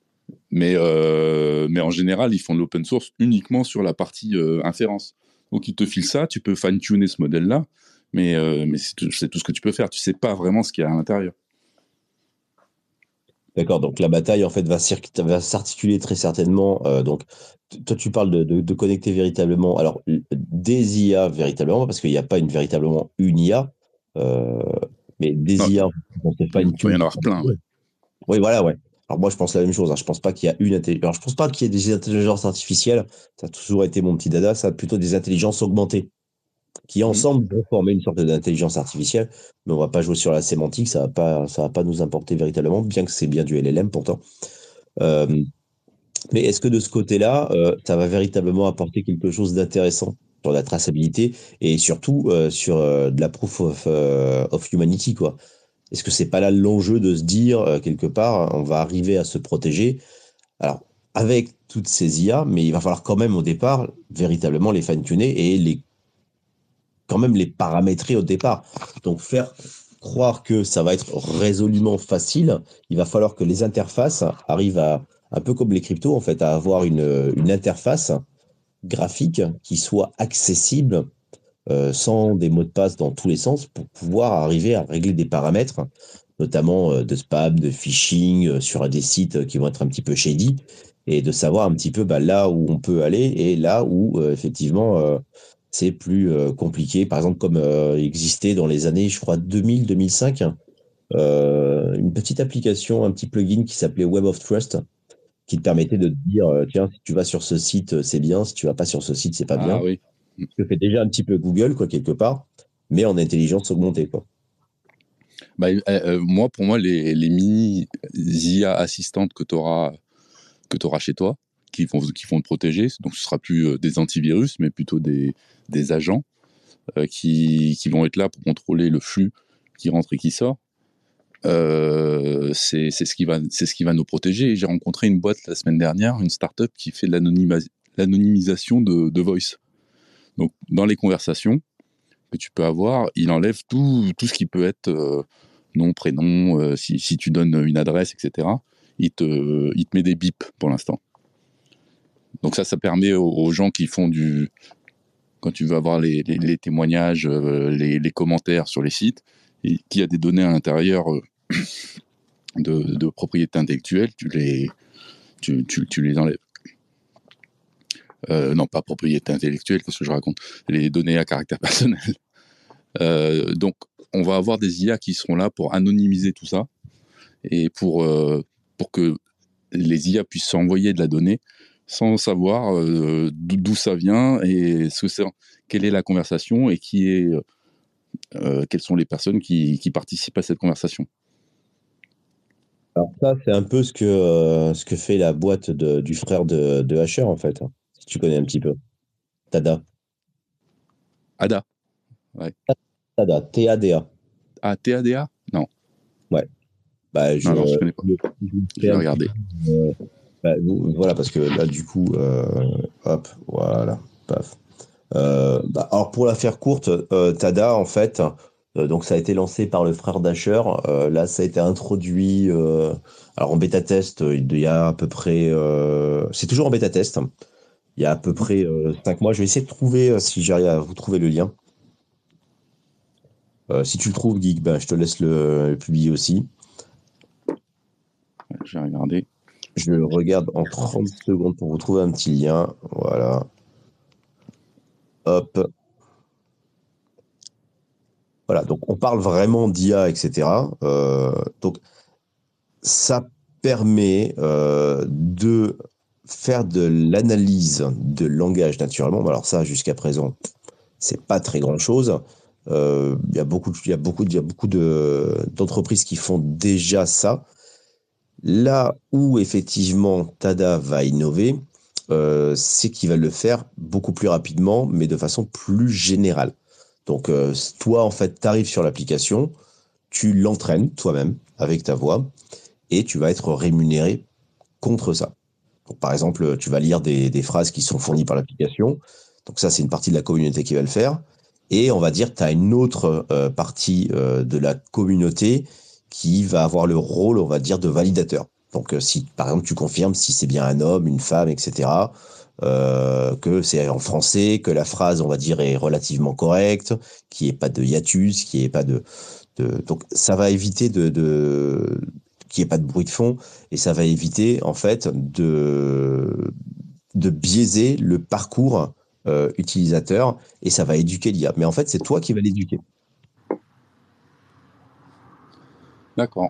Mais en général, ils font de l'open source uniquement sur la partie inférence. Donc, ils te filent ça, tu peux fine-tuner ce modèle-là, mais c'est tout ce que tu peux faire. Tu sais pas vraiment ce qu'il y a à l'intérieur. D'accord, donc la bataille en fait va s'articuler très certainement. Donc, toi tu parles de connecter véritablement. Alors, des IA véritablement, parce qu'il n'y a pas véritablement une IA, mais des Non, IA, on ne sait pas il une va y en avoir plein, ouais. Oui, voilà, ouais. Alors moi, je pense la même chose. Hein. Je pense pas qu'il y a Alors, je pense pas qu'il y ait des intelligences artificielles. Ça a toujours été mon petit dada. Ça a plutôt des intelligences augmentées qui ensemble vont former une sorte d'intelligence artificielle. Mais on va pas jouer sur la sémantique. Ça va pas nous importer véritablement, bien que c'est bien du LLM pourtant. Euh, mais est-ce que de ce côté-là, ça va véritablement apporter quelque chose d'intéressant sur la traçabilité et surtout sur de la proof of humanity, quoi? Est-ce que c'est pas là l'enjeu de se dire, quelque part, on va arriver à se protéger? Alors, avec toutes ces IA, mais il va falloir quand même au départ, véritablement les fine-tuner et quand même les paramétrer au départ. Donc faire croire que ça va être résolument facile, il va falloir que les interfaces arrivent à, un peu comme les cryptos en fait, à avoir une interface graphique qui soit accessible sans des mots de passe dans tous les sens pour pouvoir arriver à régler des paramètres, notamment de spam, de phishing sur des sites qui vont être un petit peu shady, et de savoir un petit peu là où on peut aller et là où effectivement c'est plus compliqué. Par exemple, comme existait dans les années, je crois, 2000-2005, une petite application, un petit plugin qui s'appelait Web of Trust, qui te permettait de te dire, tiens, si tu vas sur ce site, c'est bien, si tu vas pas sur ce site, c'est pas Ah bien. oui. Ce que fait déjà un petit peu Google, quoi, quelque part, mais en intelligence augmentée, quoi. Moi, pour moi, les mini IA assistantes que tu auras chez toi, qui vont te protéger, donc ce sera plus des antivirus, mais plutôt des agents qui vont être là pour contrôler le flux qui rentre et qui sort. C'est ce qui va nous protéger. J'ai rencontré une boîte la semaine dernière, une startup qui fait de l'anonymisation de voice. Donc, dans les conversations que tu peux avoir, il enlève tout ce qui peut être nom, prénom, si tu donnes une adresse, etc. Il te met des bips pour l'instant. Donc ça permet aux gens qui font quand tu veux avoir les témoignages, les commentaires sur les sites, et qu'il y a des données à l'intérieur de propriété intellectuelle, tu les enlèves. Non, pas propriété intellectuelle, qu'est-ce que je raconte? Les données à caractère personnel. Donc, on va avoir des IA qui seront là pour anonymiser tout ça et pour que les IA puissent s'envoyer de la donnée sans savoir d'où ça vient et quelle est la conversation et quelles sont les personnes qui participent à cette conversation. Alors ça, c'est un peu ce que fait la boîte du frère de Asher, en fait, hein, si tu connais un petit peu. Tada. ADA, ouais. Tada, T-A-D-A. Ah, TADA? Non. Ouais. Bah, Non, alors je connais pas. Je vais regarder. Voilà, parce que là, du coup, hop, voilà, paf. Alors, pour la faire courte, Tada, en fait, donc ça a été lancé par le frère d'Asher. Là, ça a été introduit alors en bêta test, il y a à peu près. C'est toujours en bêta test. Il y a à peu près 5 mois. Je vais essayer de trouver si j'arrive à vous trouver le lien. Si tu le trouves, Geek, ben, je te laisse le publier aussi. Je vais regarder. Je le regarde en 30 secondes pour vous trouver un petit lien. Voilà. Hop. Voilà, donc on parle vraiment d'IA, etc. Donc ça permet de faire de l'analyse de langage naturellement. Alors ça, jusqu'à présent, c'est pas très grand-chose. Il y a beaucoup d'entreprises qui font déjà ça. Là où effectivement Tada va innover, c'est qu'il va le faire beaucoup plus rapidement, mais de façon plus générale. Donc toi, en fait, tu arrives sur l'application, tu l'entraînes toi-même avec ta voix, et tu vas être rémunéré contre ça. Donc, par exemple, tu vas lire des phrases qui sont fournies par l'application. Donc ça, c'est une partie de la communauté qui va le faire. Et on va dire que tu as une autre partie de la communauté qui va avoir le rôle, on va dire, de validateur. Donc, si par exemple tu confirmes si c'est bien un homme, une femme, etc., que c'est en français, que la phrase, on va dire, est relativement correcte, qu'il n'y ait pas de hiatus, qu'il n'y ait pas donc ça va éviter qu'il n'y ait pas de bruit de fond et ça va éviter en fait de biaiser le parcours utilisateur et ça va éduquer l'IA. Mais en fait, c'est toi qui vas l'éduquer. D'accord.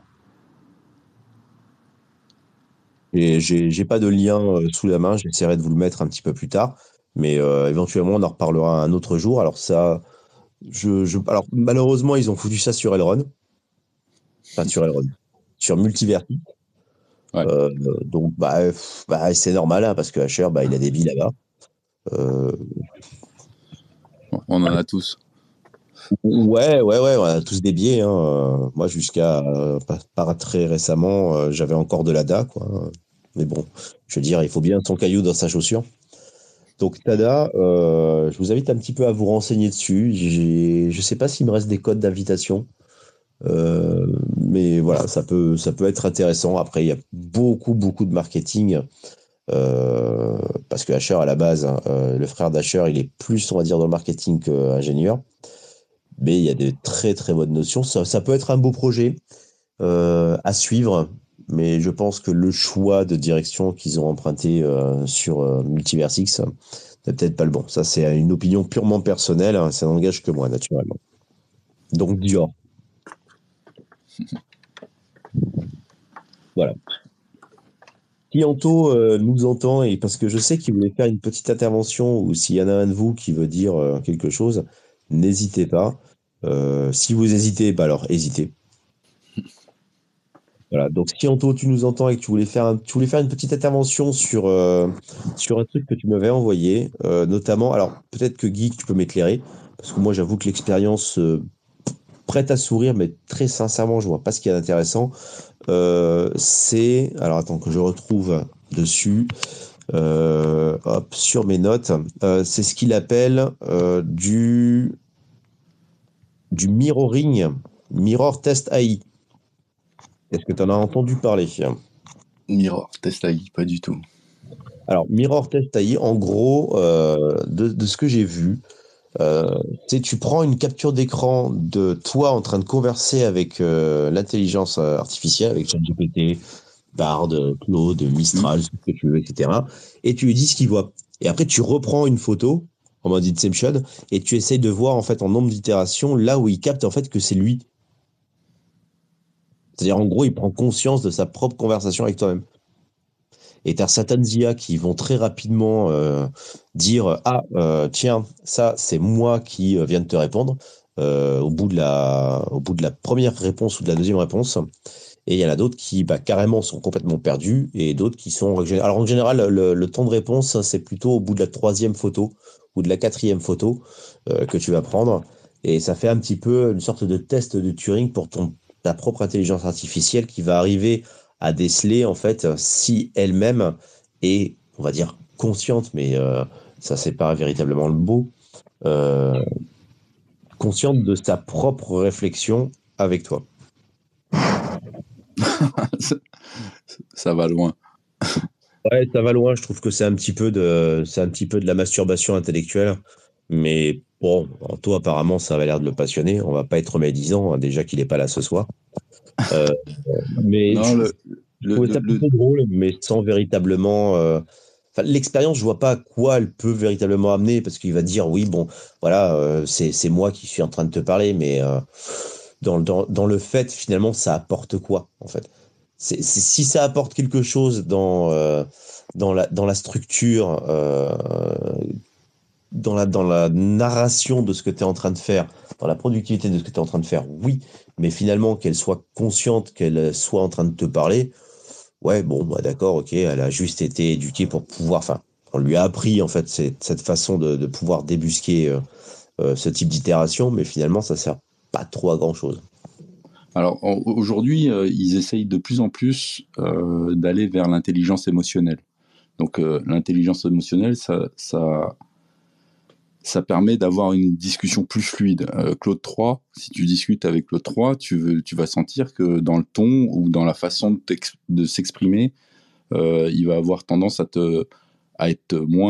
Et j'ai pas de lien sous la main, j'essaierai de vous le mettre un petit peu plus tard, mais éventuellement on en reparlera un autre jour. Alors ça, alors malheureusement ils ont foutu ça sur Elrond, enfin sur Elrond, sur Multiverse. Ouais. Donc c'est normal hein, parce que Asher il a des billes là-bas. On en a tous. Ouais, on a tous des biais. Hein. Moi, jusqu'à pas très récemment, j'avais encore de l'ADA, quoi. Mais bon, je veux dire, il faut bien son caillou dans sa chaussure. Donc, TADA, je vous invite un petit peu à vous renseigner dessus. Je sais pas s'il me reste des codes d'invitation. Mais voilà, ça peut être intéressant. Après, il y a beaucoup de marketing. Parce que Asher, à la base, hein, le frère d'Asher, il est plus, on va dire, dans le marketing qu'ingénieur. Mais il y a de très très bonnes notions. Ça peut être un beau projet à suivre, mais je pense que le choix de direction qu'ils ont emprunté sur Multiversix n'est peut-être pas le bon. Ça, c'est une opinion purement personnelle, hein, ça n'engage que moi, naturellement. Donc, Dior. Voilà. Si Anto nous entend, et parce que je sais qu'il voulait faire une petite intervention, ou s'il y en a un de vous qui veut dire quelque chose, n'hésitez pas. Si vous hésitez, alors hésitez. Voilà, donc si Anto, tu nous entends et que tu voulais faire une petite intervention sur un truc que tu m'avais envoyé, notamment, alors peut-être que Guy, tu peux m'éclairer, parce que moi j'avoue que l'expérience prête à sourire, mais très sincèrement, je vois pas ce qu'il y a d'intéressant. Alors attends que je retrouve dessus, hop, sur mes notes, c'est ce qu'il appelle du mirroring, Mirror Test AI. Est-ce que tu en as entendu parler? Mirror, test AI, pas du tout. Alors, Mirror Test AI, en gros, de ce que j'ai vu, tu prends une capture d'écran de toi en train de converser avec l'intelligence artificielle, avec ChatGPT, Bard, Claude, Mistral, ce que tu veux, etc. Et tu lui dis ce qu'il voit. Et après, tu reprends une photo en mode Inception et tu essayes de voir en fait en nombre d'itérations là où il capte en fait que c'est lui. C'est-à-dire, en gros, il prend conscience de sa propre conversation avec toi-même. Et tu as certaines IA qui vont très rapidement dire tiens, ça, c'est moi qui viens de te répondre au bout de la première réponse ou de la deuxième réponse. Et il y en a d'autres qui carrément sont complètement perdus et d'autres qui sont. Alors en général, le temps de réponse, c'est plutôt au bout de la troisième photo ou de la quatrième photo que tu vas prendre. Et ça fait un petit peu une sorte de test de Turing pour ta propre intelligence artificielle qui va arriver à déceler en fait si elle-même est, on va dire, consciente, mais ça c'est pas véritablement le mot, euh, consciente de sa propre réflexion avec toi. Ça va loin. Ouais, ça va loin. Je trouve que c'est un petit peu de la masturbation intellectuelle. Mais bon, toi, apparemment, ça avait l'air de le passionner. On va pas être médisant, hein, déjà qu'il est pas là ce soir. Mais Non, je trouvais ça plutôt drôle, mais sans véritablement. L'expérience, je vois pas à quoi elle peut véritablement amener, parce qu'il va dire oui, bon, voilà, c'est moi qui suis en train de te parler, mais dans le fait, finalement, ça apporte quoi, en fait? Si ça apporte quelque chose dans la structure, dans la narration de ce que tu es en train de faire, dans la productivité de ce que tu es en train de faire, oui, mais finalement qu'elle soit consciente, qu'elle soit en train de te parler, ouais, bon, d'accord, ok, elle a juste été éduquée pour pouvoir, enfin, on lui a appris en fait cette façon de pouvoir débusquer ce type d'itération, mais finalement ça sert pas trop à grand chose. Alors aujourd'hui, ils essayent de plus en plus d'aller vers l'intelligence émotionnelle. Donc l'intelligence émotionnelle, ça ça permet d'avoir une discussion plus fluide. Claude 3, si tu discutes avec Claude 3, tu vas sentir que dans le ton ou dans la façon de s'exprimer, il va avoir tendance à être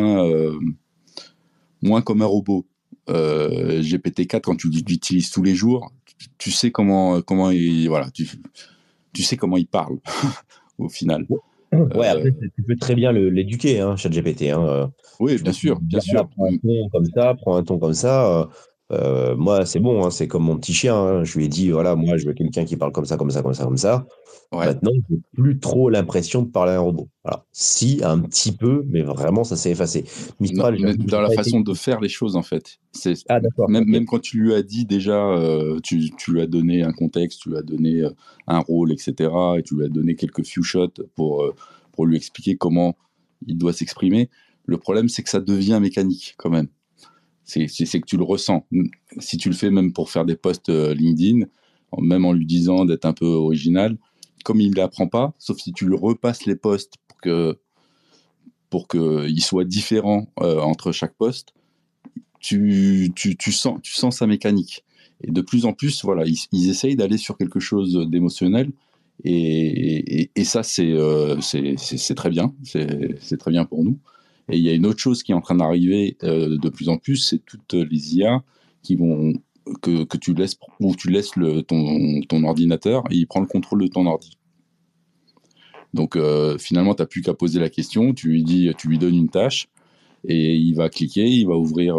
moins comme un robot. GPT-4, quand tu l'utilises tous les jours, tu sais comment il, voilà, tu sais comment il parle au final. Ouais, après, tu peux très bien l'éduquer, hein, ChatGPT. Oui, bien sûr, bien sûr. Prends un ton comme ça, prends un ton comme ça. Moi, c'est bon, hein, c'est comme mon petit chien. Hein. Je lui ai dit, voilà, moi, je veux quelqu'un qui parle comme ça, comme ça, comme ça, comme ça. Ouais. Maintenant, j'ai plus trop l'impression de parler à un robot. Voilà. Si, un petit peu, mais vraiment, ça s'est effacé. Mistral, mais dans la façon été... de faire les choses, en fait. Ah, d'accord. Même, Okay. même quand tu lui as dit déjà, tu lui as donné un contexte, tu lui as donné un rôle, etc. Et tu lui as donné quelques few shots pour lui expliquer comment il doit s'exprimer. Le problème, c'est que ça devient mécanique, quand même. C'est que tu le ressens. Si tu le fais même pour faire des posts LinkedIn, même en lui disant d'être un peu original, comme il ne l'apprend pas, sauf si tu lui repasses les posts pour qu'il soit différent entre chaque poste, tu sens sa mécanique. Et de plus en plus, voilà, ils essayent d'aller sur quelque chose d'émotionnel. Et ça, c'est très bien. C'est très bien pour nous. Et il y a une autre chose qui est en train d'arriver de plus en plus, c'est toutes les IA que tu laisses, où tu laisses ton ordinateur et il prend le contrôle de ton ordi. Donc finalement, tu n'as plus qu'à poser la question, tu lui donnes une tâche et il va cliquer, il va ouvrir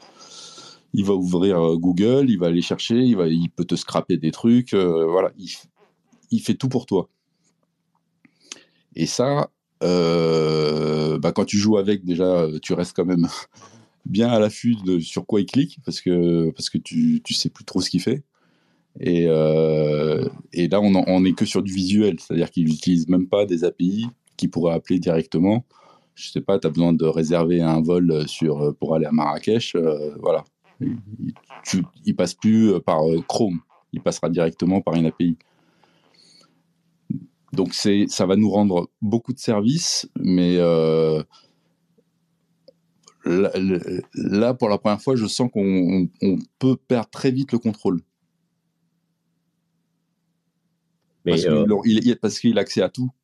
Google, il va aller chercher, il peut te scraper des trucs, voilà, il fait tout pour toi. Et ça, quand tu joues avec, déjà, tu restes quand même bien à l'affût de sur quoi il clique, parce que tu sais plus trop ce qu'il fait. Et là, on est que sur du visuel, c'est-à-dire qu'il n'utilise même pas des API qu'il pourrait appeler directement. Je sais pas, tu as besoin de réserver un vol pour aller à Marrakech, voilà. Il passe plus par Chrome, il passera directement par une API. Donc ça va nous rendre beaucoup de services, mais là, pour la première fois, je sens qu'on peut perdre très vite le contrôle. Parce qu'il a accès à tout.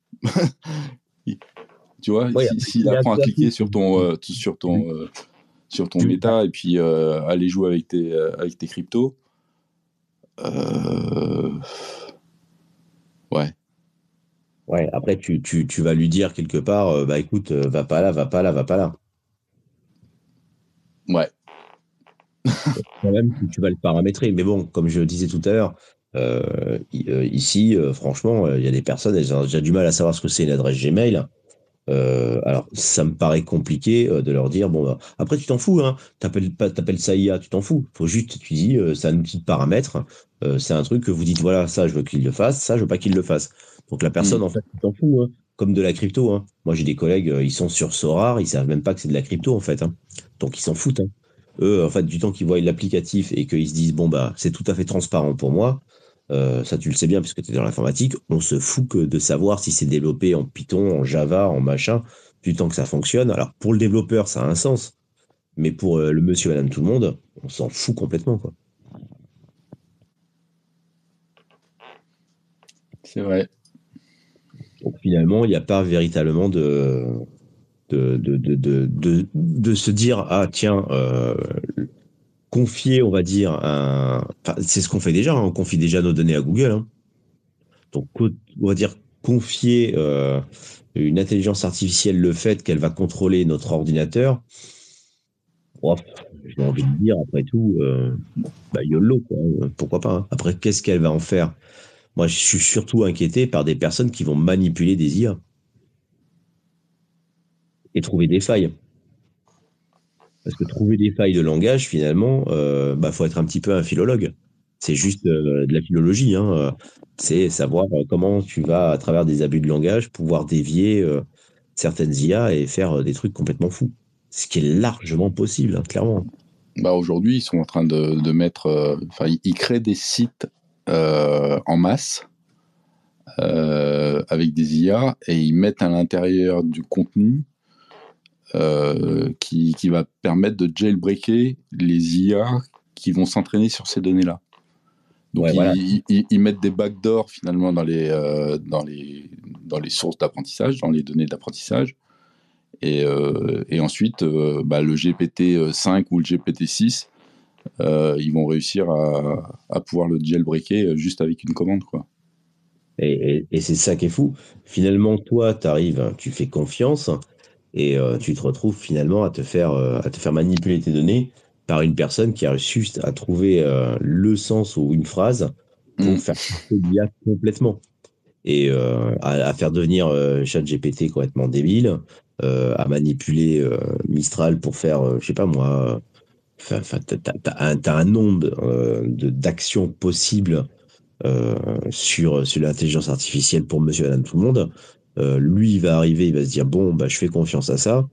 Tu vois, ouais, s'il apprend à cliquer sur ton méta et puis aller jouer avec tes cryptos, ouais. Ouais, après, tu vas lui dire quelque part, bah écoute, va pas là, va pas là, va pas là. Ouais. Quand même, tu vas le paramétrer. Mais bon, comme je disais tout à l'heure, ici, franchement, il y a des personnes, elles ont déjà du mal à savoir ce que c'est une adresse Gmail. Alors, ça me paraît compliqué de leur dire, bon, bah, après, tu t'en fous, hein, t'appelles ça IA, tu t'en fous. Faut juste, tu dis, c'est un outil de paramètres, c'est un truc que vous dites, voilà, ça, je veux qu'il le fasse, ça, je veux pas qu'il le fasse. Donc, la personne, en fait, tu t'en fous, hein, comme de la crypto, hein. Moi, j'ai des collègues, ils sont sur Sorare, ils savent même pas que c'est de la crypto, en fait, hein. Donc, ils s'en foutent, hein. Eux, en fait, du temps qu'ils voient l'applicatif et qu'ils se disent, bon, bah, c'est tout à fait transparent pour moi, ça, tu le sais bien puisque tu es dans l'informatique. On se fout que de savoir si c'est développé en Python, en Java, en machin, du temps que ça fonctionne. Alors, pour le développeur, ça a un sens. Mais pour le monsieur, madame, tout le monde, on s'en fout complètement, quoi. C'est vrai. Donc, finalement, il n'y a pas véritablement de se dire, ah, tiens, confier, on va dire, enfin, c'est ce qu'on fait déjà, hein, on confie déjà nos données à Google, hein. Donc, on va dire confier une intelligence artificielle le fait qu'elle va contrôler notre ordinateur. Oh, j'ai envie de dire, après tout, bah, YOLO, quoi. Pourquoi pas, hein. Après, qu'est-ce qu'elle va en faire? Moi, je suis surtout inquiété par des personnes qui vont manipuler des IA et trouver des failles. Parce que trouver des failles de langage, finalement, bah, faut être un petit peu un philologue. C'est juste de la philologie, hein. C'est savoir comment tu vas, à travers des abus de langage, pouvoir dévier certaines IA et faire des trucs complètement fous. Ce qui est largement possible, hein, clairement. Bah aujourd'hui, ils sont en train de mettre, ils créent des sites en masse avec des IA et ils mettent à l'intérieur du contenu qui va permettre de jailbreaker les IA qui vont s'entraîner sur ces données-là. Donc, ils mettent des backdoors finalement dans les sources d'apprentissage, dans les données d'apprentissage. Et ensuite, le GPT-5 ou le GPT-6, ils vont réussir à pouvoir le jailbreaker juste avec une commande, quoi. Et c'est ça qui est fou. Finalement, toi, tu fais confiance et tu te retrouves finalement à te faire manipuler tes données par une personne qui a réussi à trouver le sens ou une phrase pour faire passer l'IA complètement. Et à faire devenir ChatGPT complètement débile, à manipuler Mistral pour faire, je sais pas moi, t'as un nombre d'actions possibles sur l'intelligence artificielle pour monsieur et madame tout le monde. Lui, il va arriver, il va se dire, bon, bah, je fais confiance à ça.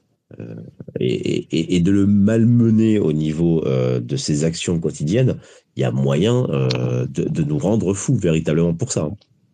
Et de le malmener au niveau de ses actions quotidiennes, il y a moyen de nous rendre fous véritablement pour ça.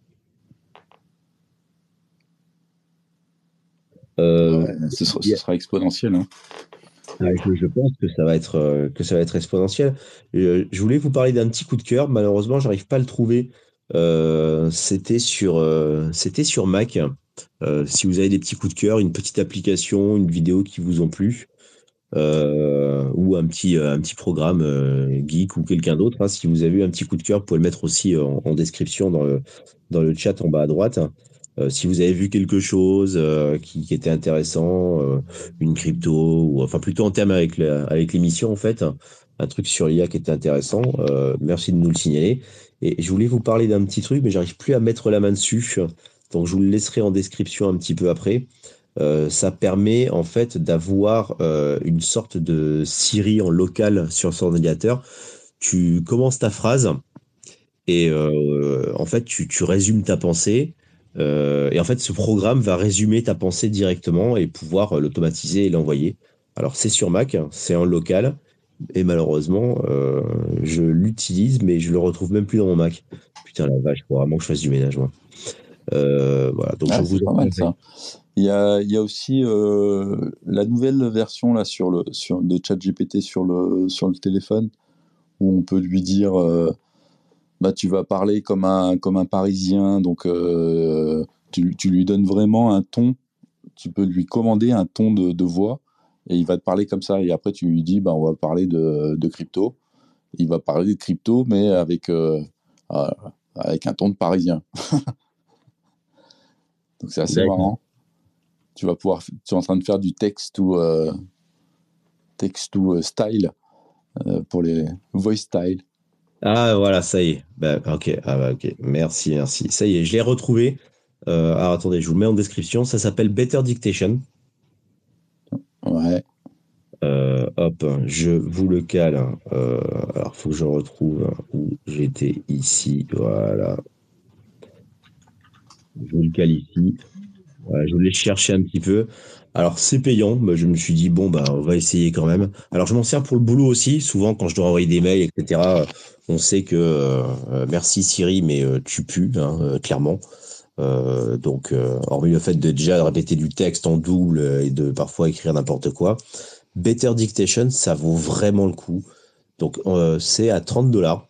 Ce sera exponentiel. Hein. Je pense que ça va être exponentiel. Je voulais vous parler d'un petit coup de cœur. Malheureusement, j'arrive pas à le trouver. C'était sur Mac. Si vous avez des petits coups de cœur, une petite application, une vidéo qui vous ont plu, ou un petit programme geek ou quelqu'un d'autre. Hein, si vous avez eu un petit coup de cœur, vous pouvez le mettre aussi en description dans le chat en bas à droite. Si vous avez vu quelque chose qui était intéressant, une crypto, ou enfin plutôt en termes avec l'émission en fait, un truc sur l'IA qui était intéressant, merci de nous le signaler. Et je voulais vous parler d'un petit truc, mais j'arrive plus à mettre la main dessus, donc je vous le laisserai en description un petit peu après. Ça permet en fait d'avoir une sorte de Siri en local sur son ordinateur. Tu commences ta phrase et en fait tu résumes ta pensée. Et en fait, ce programme va résumer ta pensée directement et pouvoir l'automatiser et l'envoyer. Alors, c'est sur Mac, hein, c'est en local, et malheureusement, je l'utilise, mais je le retrouve même plus dans mon Mac. Putain, la vache, faut vraiment que je fasse du ménage, moi. Voilà, donc je vous c'est pas mal ça. Il y a aussi la nouvelle version là de ChatGPT sur le téléphone où on peut lui dire tu vas parler comme un Parisien, donc tu lui donnes vraiment un ton, tu peux lui commander un ton de voix et il va te parler comme ça. Et après tu lui dis on va parler de crypto. Il va parler de crypto mais avec un ton de Parisien. Donc c'est assez marrant. Tu es en train de faire du text to style pour les voice style. Ah voilà, ça y est. Ok, ok. Merci. Ça y est, je l'ai retrouvé. Alors attendez, je vous le mets en description. Ça s'appelle Better Dictation. Ouais. Hop, je vous le cale. Alors, faut que je retrouve où j'étais ici. Voilà. Je vous le cale ici. Voilà, je voulais chercher un petit peu. Alors, c'est payant. Mais je me suis dit, bon, on va essayer quand même. Alors, je m'en sers pour le boulot aussi. Souvent, quand je dois envoyer des mails, etc., on sait que merci Siri, mais tu pues, hein, clairement. Donc, hormis le fait de déjà répéter du texte en double et de parfois écrire n'importe quoi, Better Dictation, ça vaut vraiment le coup. Donc, c'est à $30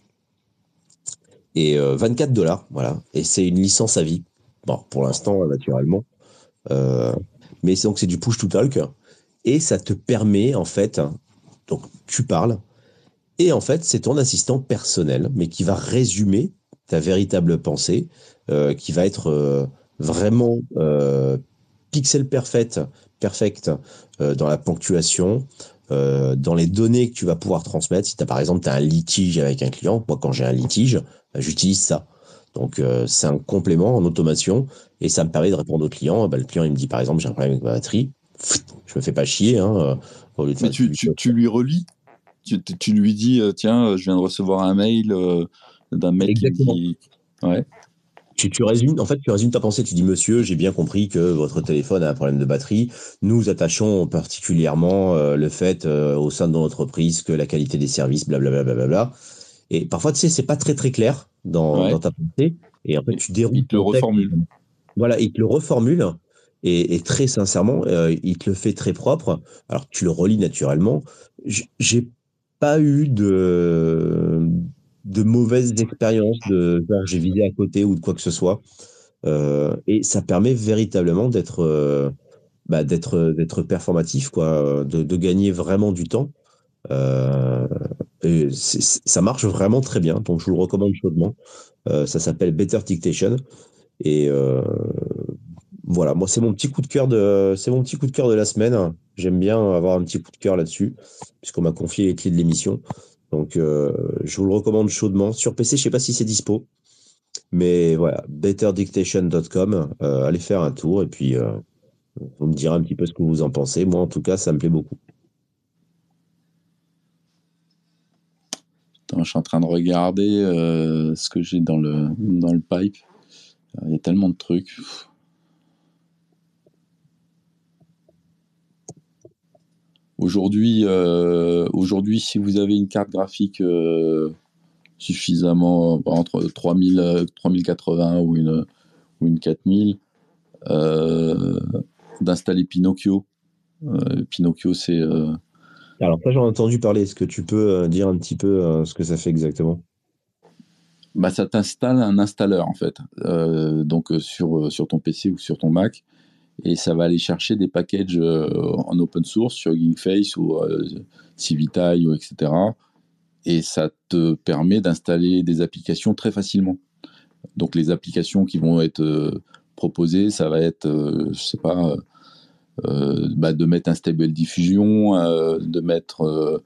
et $24, voilà. Et c'est une licence à vie. Bon, pour l'instant, naturellement. Mais donc, c'est du push to talk. Et ça te permet, en fait, donc tu parles, et en fait, c'est ton assistant personnel, mais qui va résumer ta véritable pensée, qui va être vraiment pixel perfect dans la ponctuation, dans les données que tu vas pouvoir transmettre. Si par exemple, tu as un litige avec un client, moi quand j'ai un litige, j'utilise ça. Donc c'est un complément en automation et ça me permet de répondre au client. Le client il me dit par exemple j'ai un problème avec ma batterie, je me fais pas chier. Hein, mais tu lui relis, tu lui dis tiens je viens de recevoir un mail d'un mec Exactement. qui me dit ouais. Tu résumes, en fait, tu résumes ta pensée. Tu dis, monsieur, j'ai bien compris que votre téléphone a un problème de batterie. Nous attachons particulièrement le fait au sein de notre entreprise que la qualité des services, blablabla, blablabla. Et parfois, tu sais, c'est pas très très clair dans ta pensée. Et en fait, tu déroules il te le ton texte. reformule. Voilà, il te le reformule. Et très sincèrement, il te le fait très propre. Alors tu le relis naturellement. J'ai pas eu de mauvaises expériences de genre j'ai vidé à côté ou de quoi que ce soit. Et ça permet véritablement d'être performatif, quoi, de gagner vraiment du temps. Euh, et ça marche vraiment très bien, donc je vous le recommande chaudement. Ça s'appelle Better Dictation. Et voilà, moi c'est mon petit coup de cœur de la semaine. J'aime bien avoir un petit coup de cœur là-dessus, puisqu'on m'a confié les clés de l'émission. Donc je vous le recommande chaudement. Sur PC, je sais pas si c'est dispo, mais voilà, betterdictation.com, allez faire un tour et puis vous me direz un petit peu ce que vous en pensez. Moi, en tout cas, ça me plaît beaucoup. Attends, je suis en train de regarder ce que j'ai dans le pipe. Il y a tellement de trucs. Aujourd'hui, si vous avez une carte graphique suffisamment entre 3080 ou une 4000, d'installer Pinocchio. Pinocchio, c'est Alors ça, j'en ai entendu parler. Est-ce que tu peux dire un petit peu ce que ça fait exactement? bah, ça t'installe un installeur en fait, donc sur ton PC ou sur ton Mac, et ça va aller chercher des packages en open source sur GeekFace ou Civitai ou etc. Et ça te permet d'installer des applications très facilement. Donc les applications qui vont être proposées, ça va être, je sais pas, de mettre un Stable Diffusion, de mettre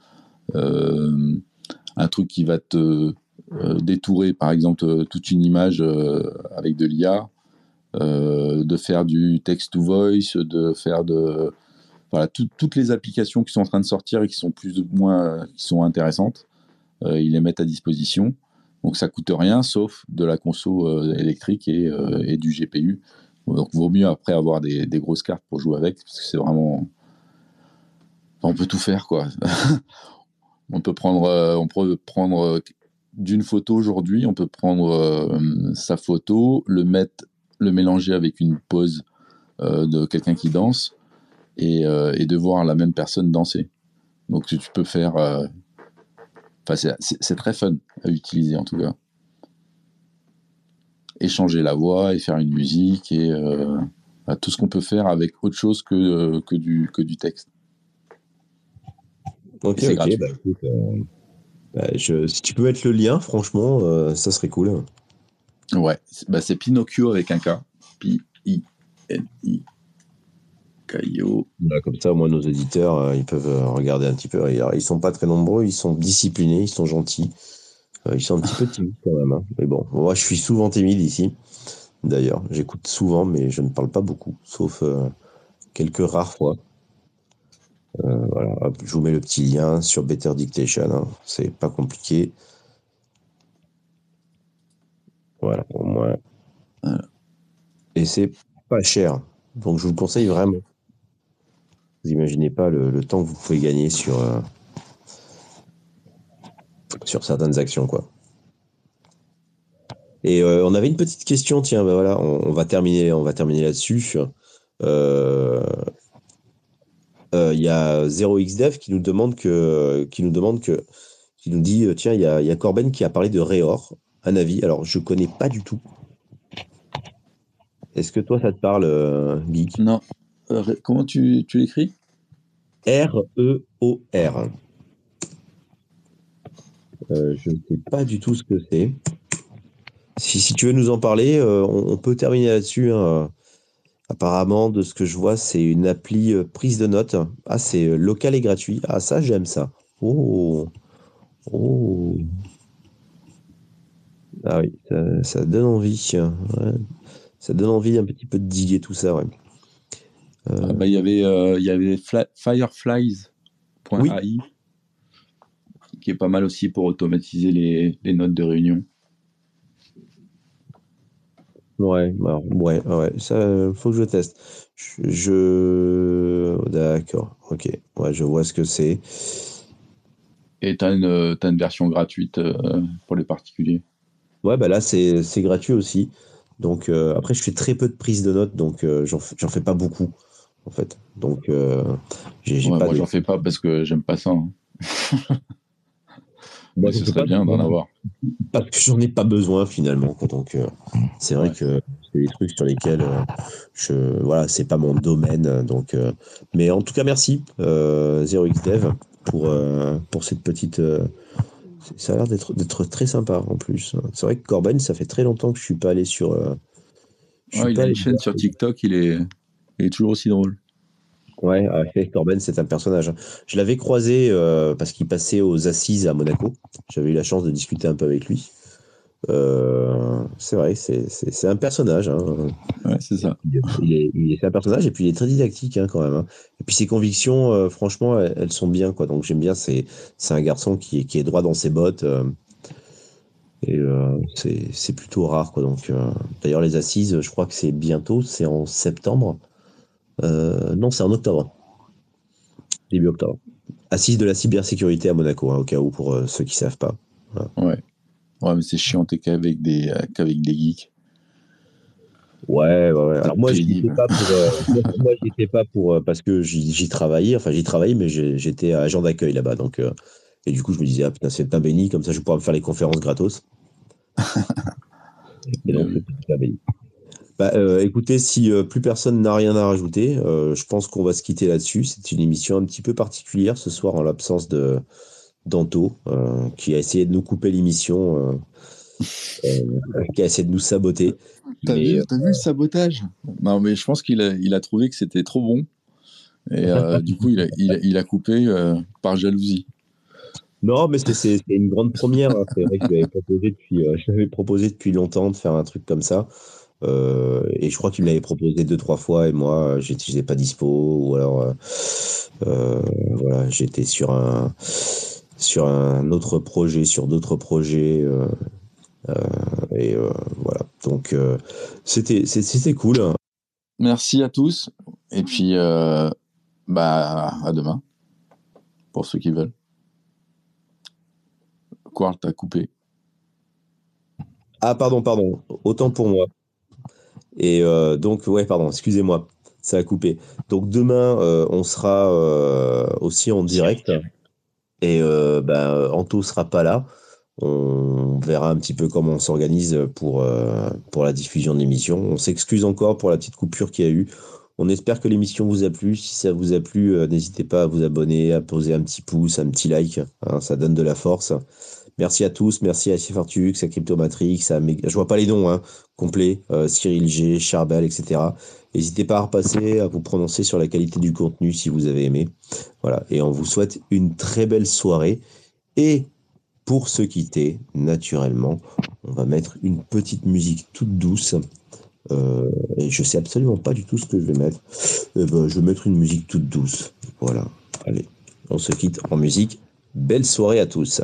un truc qui va te détourer, par exemple, toute une image avec de l'IA, de faire du text-to-voice, de faire de... Voilà, toutes les applications qui sont en train de sortir et qui sont plus ou moins qui sont intéressantes, ils les mettent à disposition. Donc ça coûte rien, sauf de la conso électrique et du GPU. Donc vaut mieux après avoir des grosses cartes pour jouer avec, parce que c'est vraiment... On peut tout faire, quoi. On peut prendre d'une photo aujourd'hui, on peut prendre sa photo, le mélanger avec une pose de quelqu'un qui danse et de voir la même personne danser. Donc tu peux faire... c'est très fun à utiliser en tout cas. Échanger la voix et faire une musique et tout ce qu'on peut faire avec autre chose que du texte. Ok, et c'est ok. gratuit. Bah, écoute, si tu peux mettre le lien, franchement, ça serait cool. Ouais, c'est Pinocchio avec un K. P-I-N-I-K-I-O. Comme ça, au moins, nos éditeurs, ils peuvent regarder un petit peu. Alors, ils sont pas très nombreux, ils sont disciplinés, ils sont gentils. Ils sont un petit peu timides quand même, hein. Mais bon, moi, je suis souvent timide ici. D'ailleurs, j'écoute souvent, mais je ne parle pas beaucoup, sauf quelques rares fois. Voilà, hop, je vous mets le petit lien sur Better Dictation, hein. C'est pas compliqué. Voilà, au moins. Voilà. Et c'est pas cher. Donc, je vous le conseille vraiment. Vous imaginez pas le temps que vous pouvez gagner sur certaines actions, quoi. Et on avait une petite question, tiens, ben voilà, on va terminer là-dessus. Il y a 0xdev qui nous dit, tiens, il y a Corben qui a parlé de Reor, un avis. Alors, je connais pas du tout. Est-ce que toi, ça te parle, Geek? Non. Comment tu l'écris? R-E-O-R. Je ne sais pas du tout ce que c'est. Si tu veux nous en parler, on peut terminer là-dessus, hein. Apparemment, de ce que je vois, c'est une appli prise de notes. Ah, c'est local et gratuit. Ah, ça, j'aime ça. Oh, oh. Ah oui, ça donne envie. Ouais. Ça donne envie un petit peu de diguer tout ça, ouais. Il y avait Fireflies.ai Oui, qui est pas mal aussi pour automatiser les notes de réunion. ouais, alors, ouais, ça, faut que je teste. D'accord, ok. Ouais, je vois ce que c'est. Et t'as une version gratuite pour les particuliers. Ouais, bah là, c'est gratuit aussi. Donc après, je fais très peu de prises de notes, donc j'en fais pas beaucoup, en fait. Donc j'ai pas moi, j'en fais pas parce que j'aime pas ça. Hein. Moi, Mais ce serait bien d'en avoir. parce que j'en ai pas besoin finalement, quoi. Donc c'est vrai que c'est des trucs sur lesquels voilà, c'est pas mon domaine. Donc, mais en tout cas, merci ZeroXDev pour cette petite. Ça a l'air d'être très sympa en plus. C'est vrai que Corben, ça fait très longtemps que je suis pas allé sur. Je suis Il pas a allé une chaîne sur TikTok, il est toujours aussi drôle. Ouais, Corben, c'est un personnage. Je l'avais croisé parce qu'il passait aux Assises à Monaco. J'avais eu la chance de discuter un peu avec lui. C'est vrai, c'est un personnage. Hein. Ouais, c'est ça. C'est un personnage et puis il est très didactique hein, quand même. Hein. Et puis ses convictions, franchement, elles sont bien quoi. Donc j'aime bien. C'est un garçon qui est droit dans ses bottes et c'est plutôt rare quoi. Donc d'ailleurs les Assises, je crois que c'est bientôt. C'est en septembre. Non, c'est en octobre, début octobre. Assise de la cybersécurité à Monaco, hein, au cas où pour ceux qui savent pas. Voilà. Ouais, mais c'est chiant, t'es qu'avec des geeks. Ouais. Alors moi, je n'y étais Pénible. pas pour, moi, j'y étais pas pour parce que j'y travaillais. Enfin, j'y travaillais, mais j'étais agent d'accueil là-bas. Donc, et du coup, je me disais, ah putain, c'est pas béni, comme ça, je vais pouvoir me faire les conférences gratos. Et donc, c'était pas béni. Bah, écoutez, si plus personne n'a rien à rajouter, je pense qu'on va se quitter là-dessus. C'est une émission un petit peu particulière ce soir en l'absence d'Anto, qui a essayé de nous couper l'émission, qui a essayé de nous saboter. T'as Mais vu le sabotage? Non, mais je pense qu'il a trouvé que c'était trop bon. Et du coup, il a coupé par jalousie. non, mais c'est une grande première. Hein. C'est vrai que je l'avais proposé depuis longtemps de faire un truc comme ça. Et je crois qu'il me l'avait proposé 2, 3 fois et moi, j'étais pas dispo ou alors, voilà, j'étais sur un autre projet, sur d'autres projets. Et voilà. Donc, c'était cool. Hein. Merci à tous. Et puis, à demain, pour ceux qui veulent. Quarl t'a coupé. Ah, pardon. Autant pour moi. Et donc, ouais, pardon, excusez-moi, ça a coupé. Donc demain, on sera aussi en direct et Anto sera pas là. On verra un petit peu comment on s'organise pour la diffusion de l'émission. On s'excuse encore pour la petite coupure qu'il y a eu. On espère que l'émission vous a plu. Si ça vous a plu, n'hésitez pas à vous abonner, à poser un petit pouce, un petit like. Hein, ça donne de la force. Merci à tous, merci à Cryptortux, à Cryptomatrix, je vois pas les noms hein, complets, Cyril G, Charbel, etc. N'hésitez pas à repasser, à vous prononcer sur la qualité du contenu si vous avez aimé. Voilà, et on vous souhaite une très belle soirée. Et pour se quitter, naturellement, on va mettre une petite musique toute douce. Et je sais absolument pas du tout ce que je vais mettre. Je vais mettre une musique toute douce. Voilà, allez, on se quitte en musique. Belle soirée à tous.